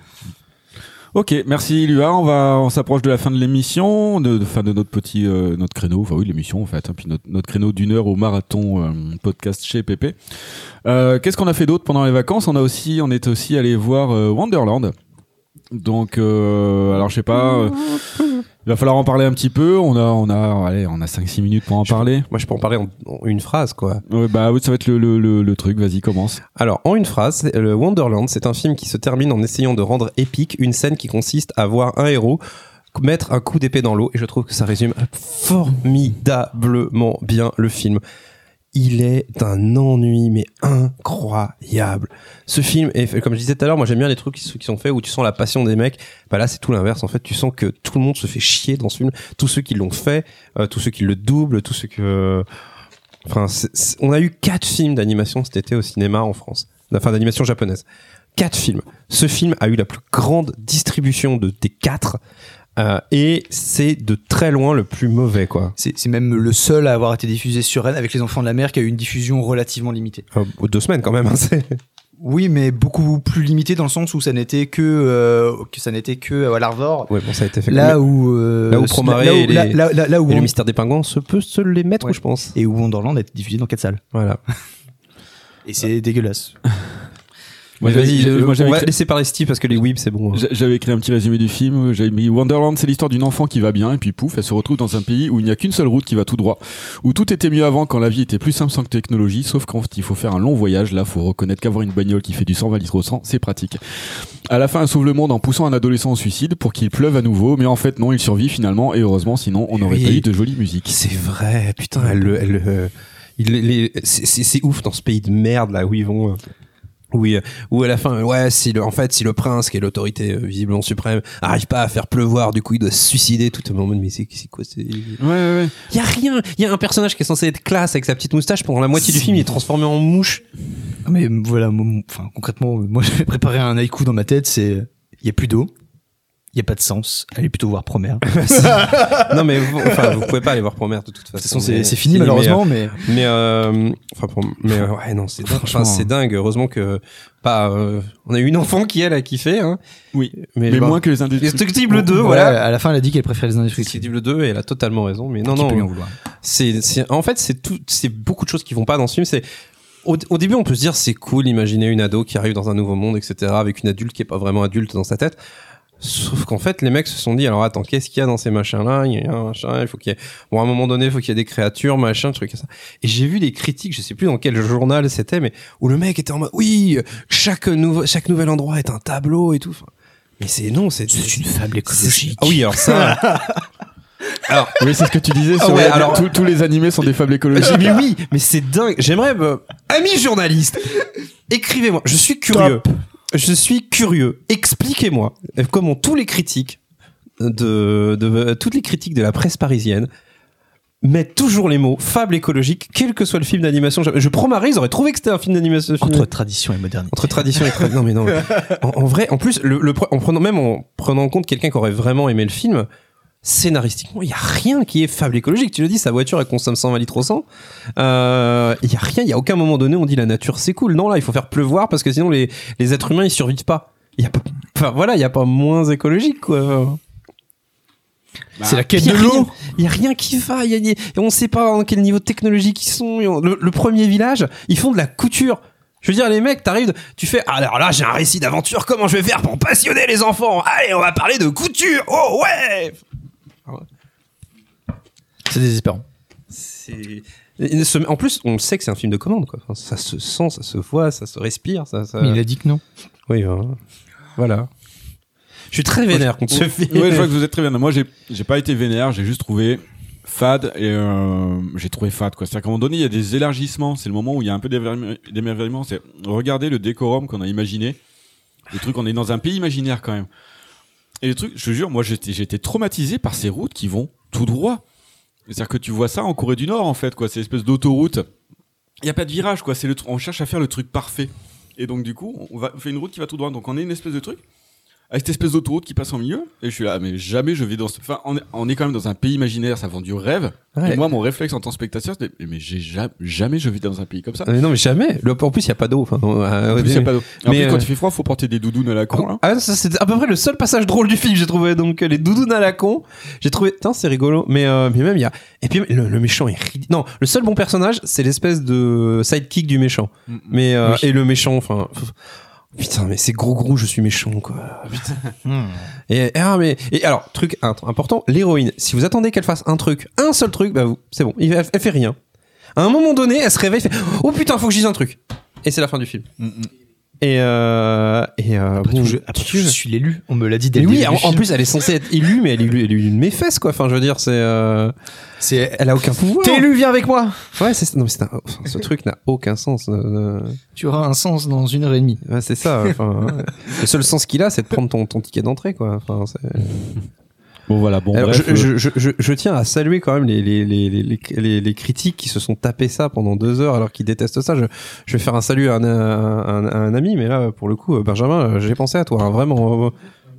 Ok, merci Luar. On va, on s'approche de la fin de l'émission, de, de fin de notre petit, euh, notre créneau. Enfin oui, l'émission en fait, hein, puis notre, notre créneau d'une heure au marathon euh, podcast chez Pépé. Euh, qu'est-ce qu'on a fait d'autre pendant les vacances? On a aussi, on est aussi allé voir euh, Wonderland. Donc, euh, alors je sais pas, euh, il va falloir en parler un petit peu. On a, on a, allez, on a cinq six minutes pour en Je- parler. Moi, je peux en parler en, en une phrase, quoi. Ouais, bah oui, ça va être le, le, le, le truc. Vas-y, commence. Alors, en une phrase, c'est- le Wonderland, c'est un film qui se termine en essayant de rendre épique une scène qui consiste à voir un héros mettre un coup d'épée dans l'eau, et je trouve que ça résume formidablement bien le film. Il est d'un ennui, mais incroyable. Ce film, et comme je disais tout à l'heure, moi j'aime bien les trucs qui, qui sont faits où tu sens la passion des mecs. Bah là, c'est tout l'inverse. En fait, tu sens que tout le monde se fait chier dans ce film. Tous ceux qui l'ont fait, euh, tous ceux qui le doublent, tous ceux que... Enfin, c'est- c'est- on a eu quatre films d'animation cet été au cinéma en France. Enfin, d'animation japonaise. Quatre films. Ce film a eu la plus grande distribution de, des quatre. Euh, et c'est de très loin le plus mauvais, quoi. C'est, c'est même le seul à avoir été diffusé sur Rennes avec Les Enfants de la Mer qui a eu une diffusion relativement limitée. Euh, deux semaines quand même. Hein, c'est... Oui, mais beaucoup plus limitée dans le sens où ça n'était que euh, que ça n'était que à l'Arvor. Ouais, bon, ça a été fait. Là où euh, Là où Promare là où, et les- là, là, là, là où Et le on- mystère des pingouins se peut se les mettre, Ouais. je pense. et où Wonderland a été diffusé dans quatre salles. Voilà. Et c'est dégueulasse. Moi, Vas-y, j'avais- je- moi, on j'avais va écrit- laisser parler Steve parce que les weebs, c'est bon. hein. J'a- J'avais écrit un petit résumé du film. J'avais mis Wonderland, c'est l'histoire d'une enfant qui va bien et puis pouf, elle se retrouve dans un pays où il n'y a qu'une seule route qui va tout droit, où tout était mieux avant quand la vie était plus simple sans technologie, sauf quand il faut faire un long voyage. Là, faut reconnaître qu'avoir une bagnole qui fait du cent vingt litres au cent, c'est pratique. À la fin, elle sauve le monde en poussant un adolescent au suicide pour qu'il pleuve à nouveau, mais en fait non, il survit finalement et heureusement, sinon on n'aurait Oui. pas eu de jolie musique. C'est vrai, putain, elle, le- elle, euh, il, les- c'est, c'est, c'est ouf dans ce pays de merde là où ils vont. euh, Oui, où à la fin, ouais, si le, en fait, si le prince, qui est l'autorité euh, visiblement suprême, arrive pas à faire pleuvoir, du coup, il doit se suicider. Tout le monde, mais c'est, c'est quoi, c'est. Ouais, ouais, ouais. Y a rien. Y a un personnage qui est censé être classe avec sa petite moustache pendant la moitié du film, il est transformé en mouche. Mais voilà, moi, enfin concrètement, moi j'avais préparé un haïku dans ma tête. C'est il y a plus d'eau, il y a pas de sens. Allez plutôt voir Promare. De Non, mais vous, enfin, vous pouvez pas aller voir Promare de toute façon. toute façon, c'est, Mais- c'est fini mais, malheureusement, mais Mais, euh, enfin, pour- mais euh, ouais, non, c'est dingue. Franchement, Enfin, c'est dingue. Heureusement que pas. euh, on a eu une enfant qui elle a kiffé, hein. Oui. Mais, Mais bon. moins que les industries. Indestructible deux, voilà. voilà. À la fin, elle a dit qu'elle préférait les industries. Indestructible deux, et elle a totalement raison. Mais non, Qui peut lui en non. vouloir. C'est, c'est, en fait, c'est tout, c'est beaucoup de choses qui vont pas dans ce film. C'est, au, au début, on peut se dire, c'est cool, imaginer une ado qui arrive dans un nouveau monde, et cetera, avec une adulte qui est pas vraiment adulte dans sa tête. Sauf qu'en fait, les mecs se sont dit, alors attends, qu'est-ce qu'il y a dans ces machins-là? Il y a un machin, il faut qu'il y ait, bon, à un moment donné, il faut qu'il y ait des créatures, machin, truc comme ça. Et j'ai vu des critiques, je sais plus dans quel journal c'était, mais où le mec était en mode, oui, chaque nouveau, chaque nouvel endroit est un tableau et tout. Enfin, mais c'est, non, c'est, C'est une fable écologique. Ah oui, alors ça. Alors, Oui, c'est ce que tu disais. Sur Ah ouais, les- alors- tous- tous les animés sont des fables écologiques. mais oui, mais c'est dingue. J'aimerais, bah, amis journalistes, écrivez-moi. Je suis curieux. Je suis curieux. Expliquez-moi comment tous les critiques de, de toutes les critiques de la presse parisienne mettent toujours les mots fable écologique, quel que soit le film d'animation. Je, je promets, ils auraient trouvé que c'était un film d'animation. Entre tradition et modernité. Entre tradition et tradition. Non mais non. mais en, en vrai, en plus, le, le, en prenant même en prenant en compte quelqu'un qui aurait vraiment aimé le film. Scénaristiquement, il y a rien qui est fable écologique. Tu le dis, sa voiture elle consomme cent vingt litres au cent. Euh, il y a rien. Il y a aucun moment donné on dit la nature c'est cool. Non là, il faut faire pleuvoir parce que sinon les les êtres humains ils survivent pas. Il y a pas. Enfin voilà, il y a pas moins écologique quoi. C'est la quête Puis, de il y a rien- l'eau. Il y a rien qui va. Il y a, il y a- on sait pas dans quel niveau technologique ils sont. Le, le premier village, ils font de la couture. Je veux dire, les mecs, t'arrives, tu fais, alors là, j'ai un récit d'aventure, comment je vais faire pour passionner les enfants? Allez, on va parler de couture! Oh ouais! C'est désespérant. C'est... Et ce- En plus, on sait que c'est un film de commande, quoi. Enfin, ça se sent, ça se voit, ça se respire, ça. ça... Mais il a dit que non. Oui, hein. Voilà. Je suis très vénère contre ce film. Ouais, je vois que vous êtes très bien. Moi, j'ai, j'ai pas été vénère, j'ai juste trouvé fade et euh, j'ai trouvé fade quoi. C'est-à-dire qu'à un moment donné, il y a des élargissements. C'est le moment où il y a un peu d'émerveillement. d'émerveillement. C'est regarder le décorum qu'on a imaginé. Le truc, on est dans un pays imaginaire quand même. Et le truc, je te jure, moi, j'étais, j'étais traumatisé par ces routes qui vont tout droit. C'est-à-dire que tu vois ça en Corée du Nord en fait quoi. C'est une espèce d'autoroute. Il y a pas de virage quoi. C'est le, tr- on cherche à faire le truc parfait. Et donc du coup, on va on fait une route qui va tout droit. Donc on est une espèce de truc. Avec cette espèce d'autoroute qui passe en milieu, et je suis là, mais jamais je vais dans ce... Enfin, on est, on est quand même dans un pays imaginaire, ça vend du rêve. Ouais. Et moi, mon réflexe en tant que spectateur, c'est, mais j'ai jamais, jamais je vais dans un pays comme ça. Mais non, mais jamais. Le- En plus, il n'y a pas d'eau. Enfin, euh, En plus, y a pas d'eau. Et en mais, plus, quand euh, il fait froid, faut porter des doudounes à la con, là. Ah, ça, c'est à peu près le seul passage drôle du film, j'ai trouvé. Donc, euh, les doudounes à la con. J'ai trouvé, putain, c'est rigolo. Mais, euh, mais même, il y a, et puis, le, le méchant est ridicule. Non, le seul bon personnage, c'est l'espèce de sidekick du méchant. Mais, euh, Oui. et le méchant, enfin, pff, putain, mais c'est gros gros, je suis méchant, quoi. Putain. Et, et, ah, mais, et alors, truc int- important, l'héroïne, si vous attendez qu'elle fasse un truc, un seul truc, bah, vous, c'est bon, il- elle, elle fait rien. À un moment donné, elle se réveille, fait, oh putain, faut que je dise un truc. Et c'est la fin du film. Et, euh, et, euh, Après bon, tout, je, après tout, je suis l'élu. On me l'a dit dès mais le oui, début en, du en film. plus, elle est censée être élue, mais elle est élue, elle est élue de mes fesses, quoi. Enfin, je veux dire, c'est, euh, C'est. elle a aucun pouvoir. T'es élu, viens avec moi. Ouais, c'est, non, mais c'est un- enfin, ce truc n'a aucun sens. euh, euh, Tu auras un sens dans une heure et demie. ouais, c'est ça. Enfin, ouais. Le seul sens qu'il a, c'est de prendre ton, ton ticket d'entrée, quoi. Enfin, c'est... Bon, voilà, bon, Alors, bref. je, je, je, je, je tiens à saluer quand même les, les, les, les, les, les, les critiques qui se sont tapés ça pendant deux heures alors qu'ils détestent ça. Je, je vais faire un salut à un, à un, à un ami, mais là, pour le coup, Benjamin, j'ai pensé à toi, hein, vraiment.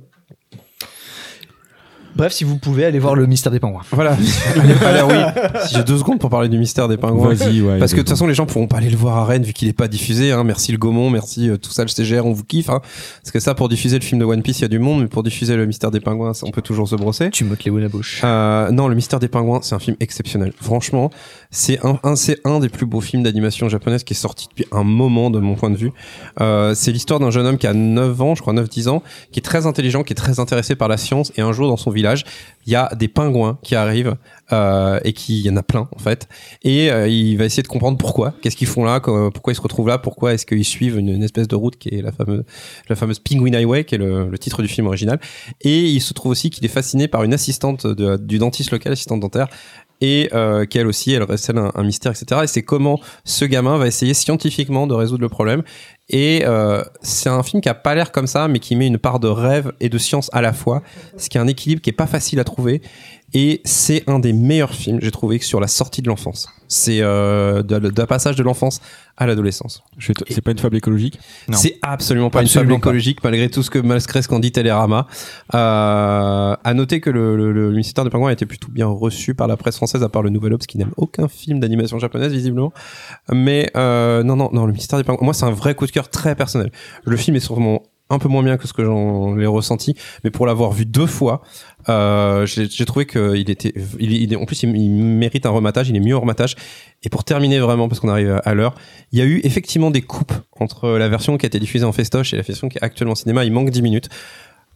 Bref, si vous pouvez aller voir le mystère des pingouins. Voilà. Alors oui, si j'ai deux secondes pour parler du mystère des pingouins. Vas-y, ouais. Parce que de toute façon, les gens pourront pas aller le voir à Rennes vu qu'il est pas diffusé. Hein. Merci le Gaumont, merci euh, tout ça, le C G R, on vous kiffe. Hein. Parce que ça, pour diffuser le film de One Piece, il y a du monde, mais pour diffuser le mystère des pingouins, ça, on peut toujours se brosser. Tu mottes les à la bouche. Euh, non, le mystère des pingouins, c'est un film exceptionnel. Franchement, c'est un, un, c'est un des plus beaux films d'animation japonaise qui est sorti depuis un moment, de mon point de vue. Euh, c'est l'histoire d'un jeune homme qui a neuf ans, je crois neuf dix ans, qui est très intelligent, qui est très intéressé par la science, et un jour dans son village, il y a des pingouins qui arrivent euh, et qui, il y en a plein en fait, et euh, il va essayer de comprendre pourquoi, qu'est-ce qu'ils font là, quoi, pourquoi ils se retrouvent là, pourquoi est-ce qu'ils suivent une, une espèce de route qui est la fameuse, la fameuse Penguin Highway, qui est le, le titre du film original. Et il se trouve aussi qu'il est fasciné par une assistante de, du dentiste local, assistante dentaire, et euh, qu'elle aussi, elle recèle un, un mystère, et cetera. Et c'est comment ce gamin va essayer scientifiquement de résoudre le problème. Et euh, c'est un film qui a pas l'air comme ça, mais qui met une part de rêve et de science à la fois, ce qui est un équilibre qui est pas facile à trouver. Et c'est un des meilleurs films, j'ai trouvé, sur la sortie de l'enfance. C'est euh, d'un passage de l'enfance à l'adolescence. Je te- C'est pas une fable écologique? Non. C'est absolument pas Absolument une fable pas. écologique, malgré tout ce que malgré ce qu'en dit Télérama. Euh, à noter que le, le, le mystère des pingouins a été plutôt bien reçu par la presse française, à part le Nouvel Obs qui n'aime aucun film d'animation japonaise visiblement. Mais euh, non, non, non, le mystère des pingouins. Moi, c'est un vrai coup de cœur très personnel. Le film est sûrement un peu moins bien que ce que j'en ai ressenti, mais pour l'avoir vu deux fois, euh, j'ai j'ai trouvé qu'il était, il, il, en plus il, il mérite un rematage, il est mieux au rematage. Et pour terminer vraiment, parce qu'on arrive à l'heure, il y a eu effectivement des coupes entre la version qui a été diffusée en festoche et la version qui est actuellement au cinéma. Il manque dix minutes.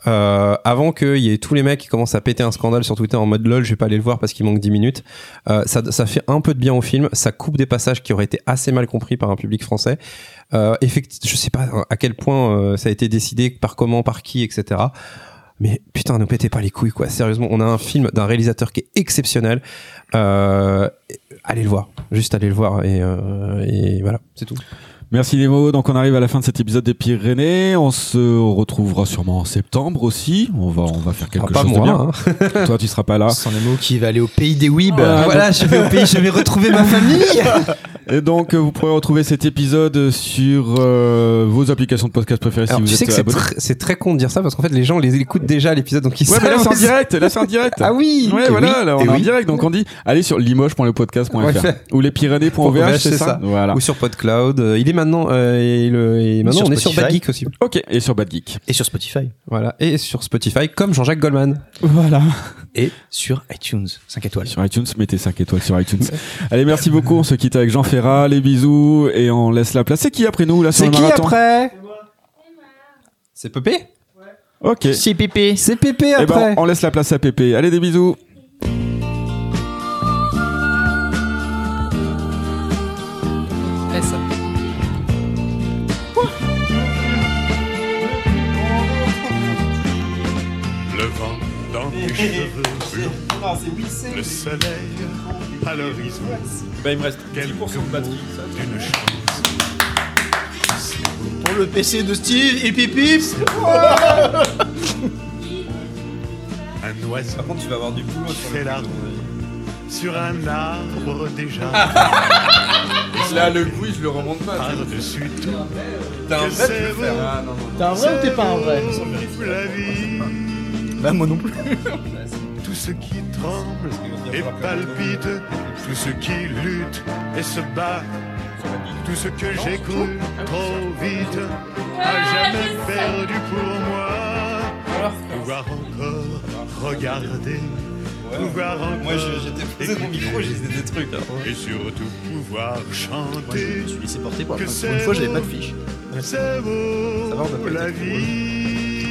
Euh, avant qu'il y ait tous les mecs qui commencent à péter un scandale sur Twitter en mode lol, je vais pas aller le voir parce qu'il manque dix minutes. Euh, ça, ça fait un peu de bien au film. Ça coupe des passages qui auraient été assez mal compris par un public français. Euh, effectivement, je sais pas à quel point euh, ça a été décidé, par comment, par qui, et cetera. Mais putain, ne pétez pas les couilles, quoi. Sérieusement, on a un film d'un réalisateur qui est exceptionnel. Euh, allez le voir. Juste allez le voir. Et, euh, et voilà, c'est tout. Merci Nemo, donc on arrive à la fin de cet épisode des Pyrénées, on se retrouvera sûrement en septembre aussi, on va, on va faire quelque ah, chose moi, de bien. Hein. Toi tu seras pas là. Sans Nemo qui va aller au pays des weebs. Voilà, voilà donc... je vais au pays, je vais retrouver ma famille. Et donc vous pourrez retrouver cet épisode sur euh, vos applications de podcast préférées. Alors, si vous tu êtes sais que c'est abonné. très, c'est très con de dire ça parce qu'en fait les gens les écoutent déjà à l'épisode donc ils Ouais savent. mais là c'est en direct, là c'est en direct. Ah oui. Ouais et voilà, oui, là on est oui. en direct donc on dit allez sur limoges point le podcast point f r Ouais. ou les pyrénées point o v h, c'est, c'est ça, ça. Voilà. Ou sur PodCloud. Euh, il est maintenant euh, et le, et maintenant sur on est Spotify. sur Bad Geek aussi. Ok, et sur Bad Geek. Et sur Spotify. Voilà, et sur Spotify comme Jean-Jacques Goldman. Voilà. Et sur iTunes, cinq étoiles. Sur iTunes, mettez cinq étoiles sur iTunes. Allez, merci beaucoup. On se quitte avec Jean Ferrat, les bisous et on laisse la place. C'est qui après nous là sur C'est le qui marathon après? C'est Pépé. Ok. C'est Pépé. C'est Pépé Eh après. ben, on laisse la place à Pépé. Allez, des bisous. Laisse ça. Le vent dans tes cheveux bleus, le soleil à l'horizon. Ben, il me reste Quelques mots d'une chance. Pour le P C de Steve et Pipip. Un oiseau Par contre, tu vas avoir du boulot sur fait la ronde sur un arbre déjà. Là, le bruit, je le remonte pas. Par-dessus tout, T'as un que vrai c'est pu le faire. beau, Ah, non, non. T'es un vrai ou t'es pas un vrai? la vie. Bah moi non plus. Tout ce qui tremble et palpite, tout ce qui lutte et se bat, tout ce que j'ai cru trop vite, a jamais perdu pour moi. Pouvoir encore regarder, pouvoir encore Moi j'étais posé mon micro, j'ai dit des trucs. et surtout pouvoir chanter. Je me suis laissé porter pour Que la c'est première fois, j'avais beau. pas de fiche. C'est beau Ça va, on a pas la été vie.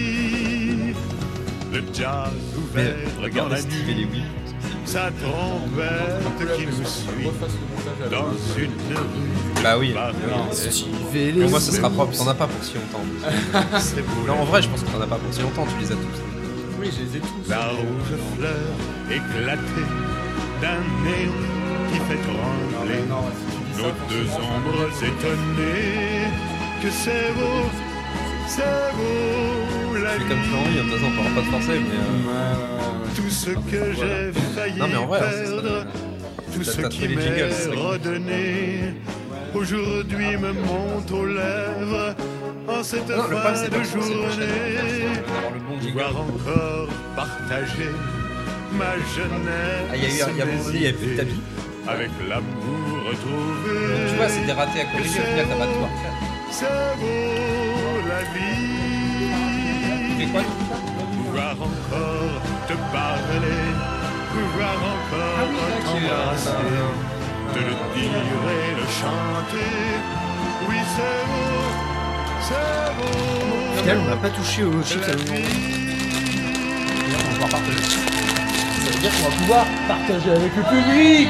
Le jazz Mais ouvert dans regardez la Steve et les nuit, Wii. sa trompette qui nous suit dans une rue. Bah oui. barrée. Mais moi ce sera propre, t'en as pas pour si longtemps. C'est beau. Non en vrai je pense que t'en as pas pour si longtemps, tu les as tous. Oui, je les ai tous. La rouge fleur éclatée d'un néon qui fait trembler nos deux ombres étonnées. Que c'est beau, c'est beau la Je suis comme vie. Florent, il y a deux ans on pourra pas te forcer mais... Euh... Tout ce que j'ai failli Non mais en vrai, hein, ça serait- perdre, tout T'as- ce t'as qui trouvé les jingles, c'est m'est cool. redonné, aujourd'hui me monte aux lèvres en cette Non, le fin problème c'est pas de que c'est le prochain. journée. Avoir le bon jingle. Pouvoir encore partager ma jeunesse. Ah, il y a eu un- il y a un moment donné, il y avait plus de tapis. Avec l'amour retrouvé. Tu vois, c'est des ratés à corriger, au final t'as pas de toi. C'est beau la vie. Tu fais quoi? Pouvoir encore te parler, pouvoir encore Ah t'embrasser, te le dire et le chanter. Oui, c'est beau, c'est beau. Au final, on n'a pas touché aux chips à la l'oignon. vie. On va pouvoir partager. Ça veut dire qu'on va pouvoir partager avec le public.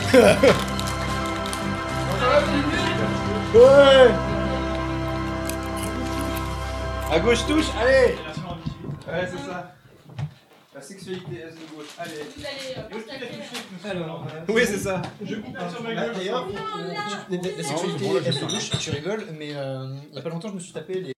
Ouais. À gauche touche, allez. Ouais, c'est ça. La sexualité est de gauche, allez. Alors, oui, c'est ça. Je coupe sur ma gueule. D'ailleurs, la sexualité est de gauche, tu rigoles, mais euh, il y a pas longtemps, je me suis tapé les.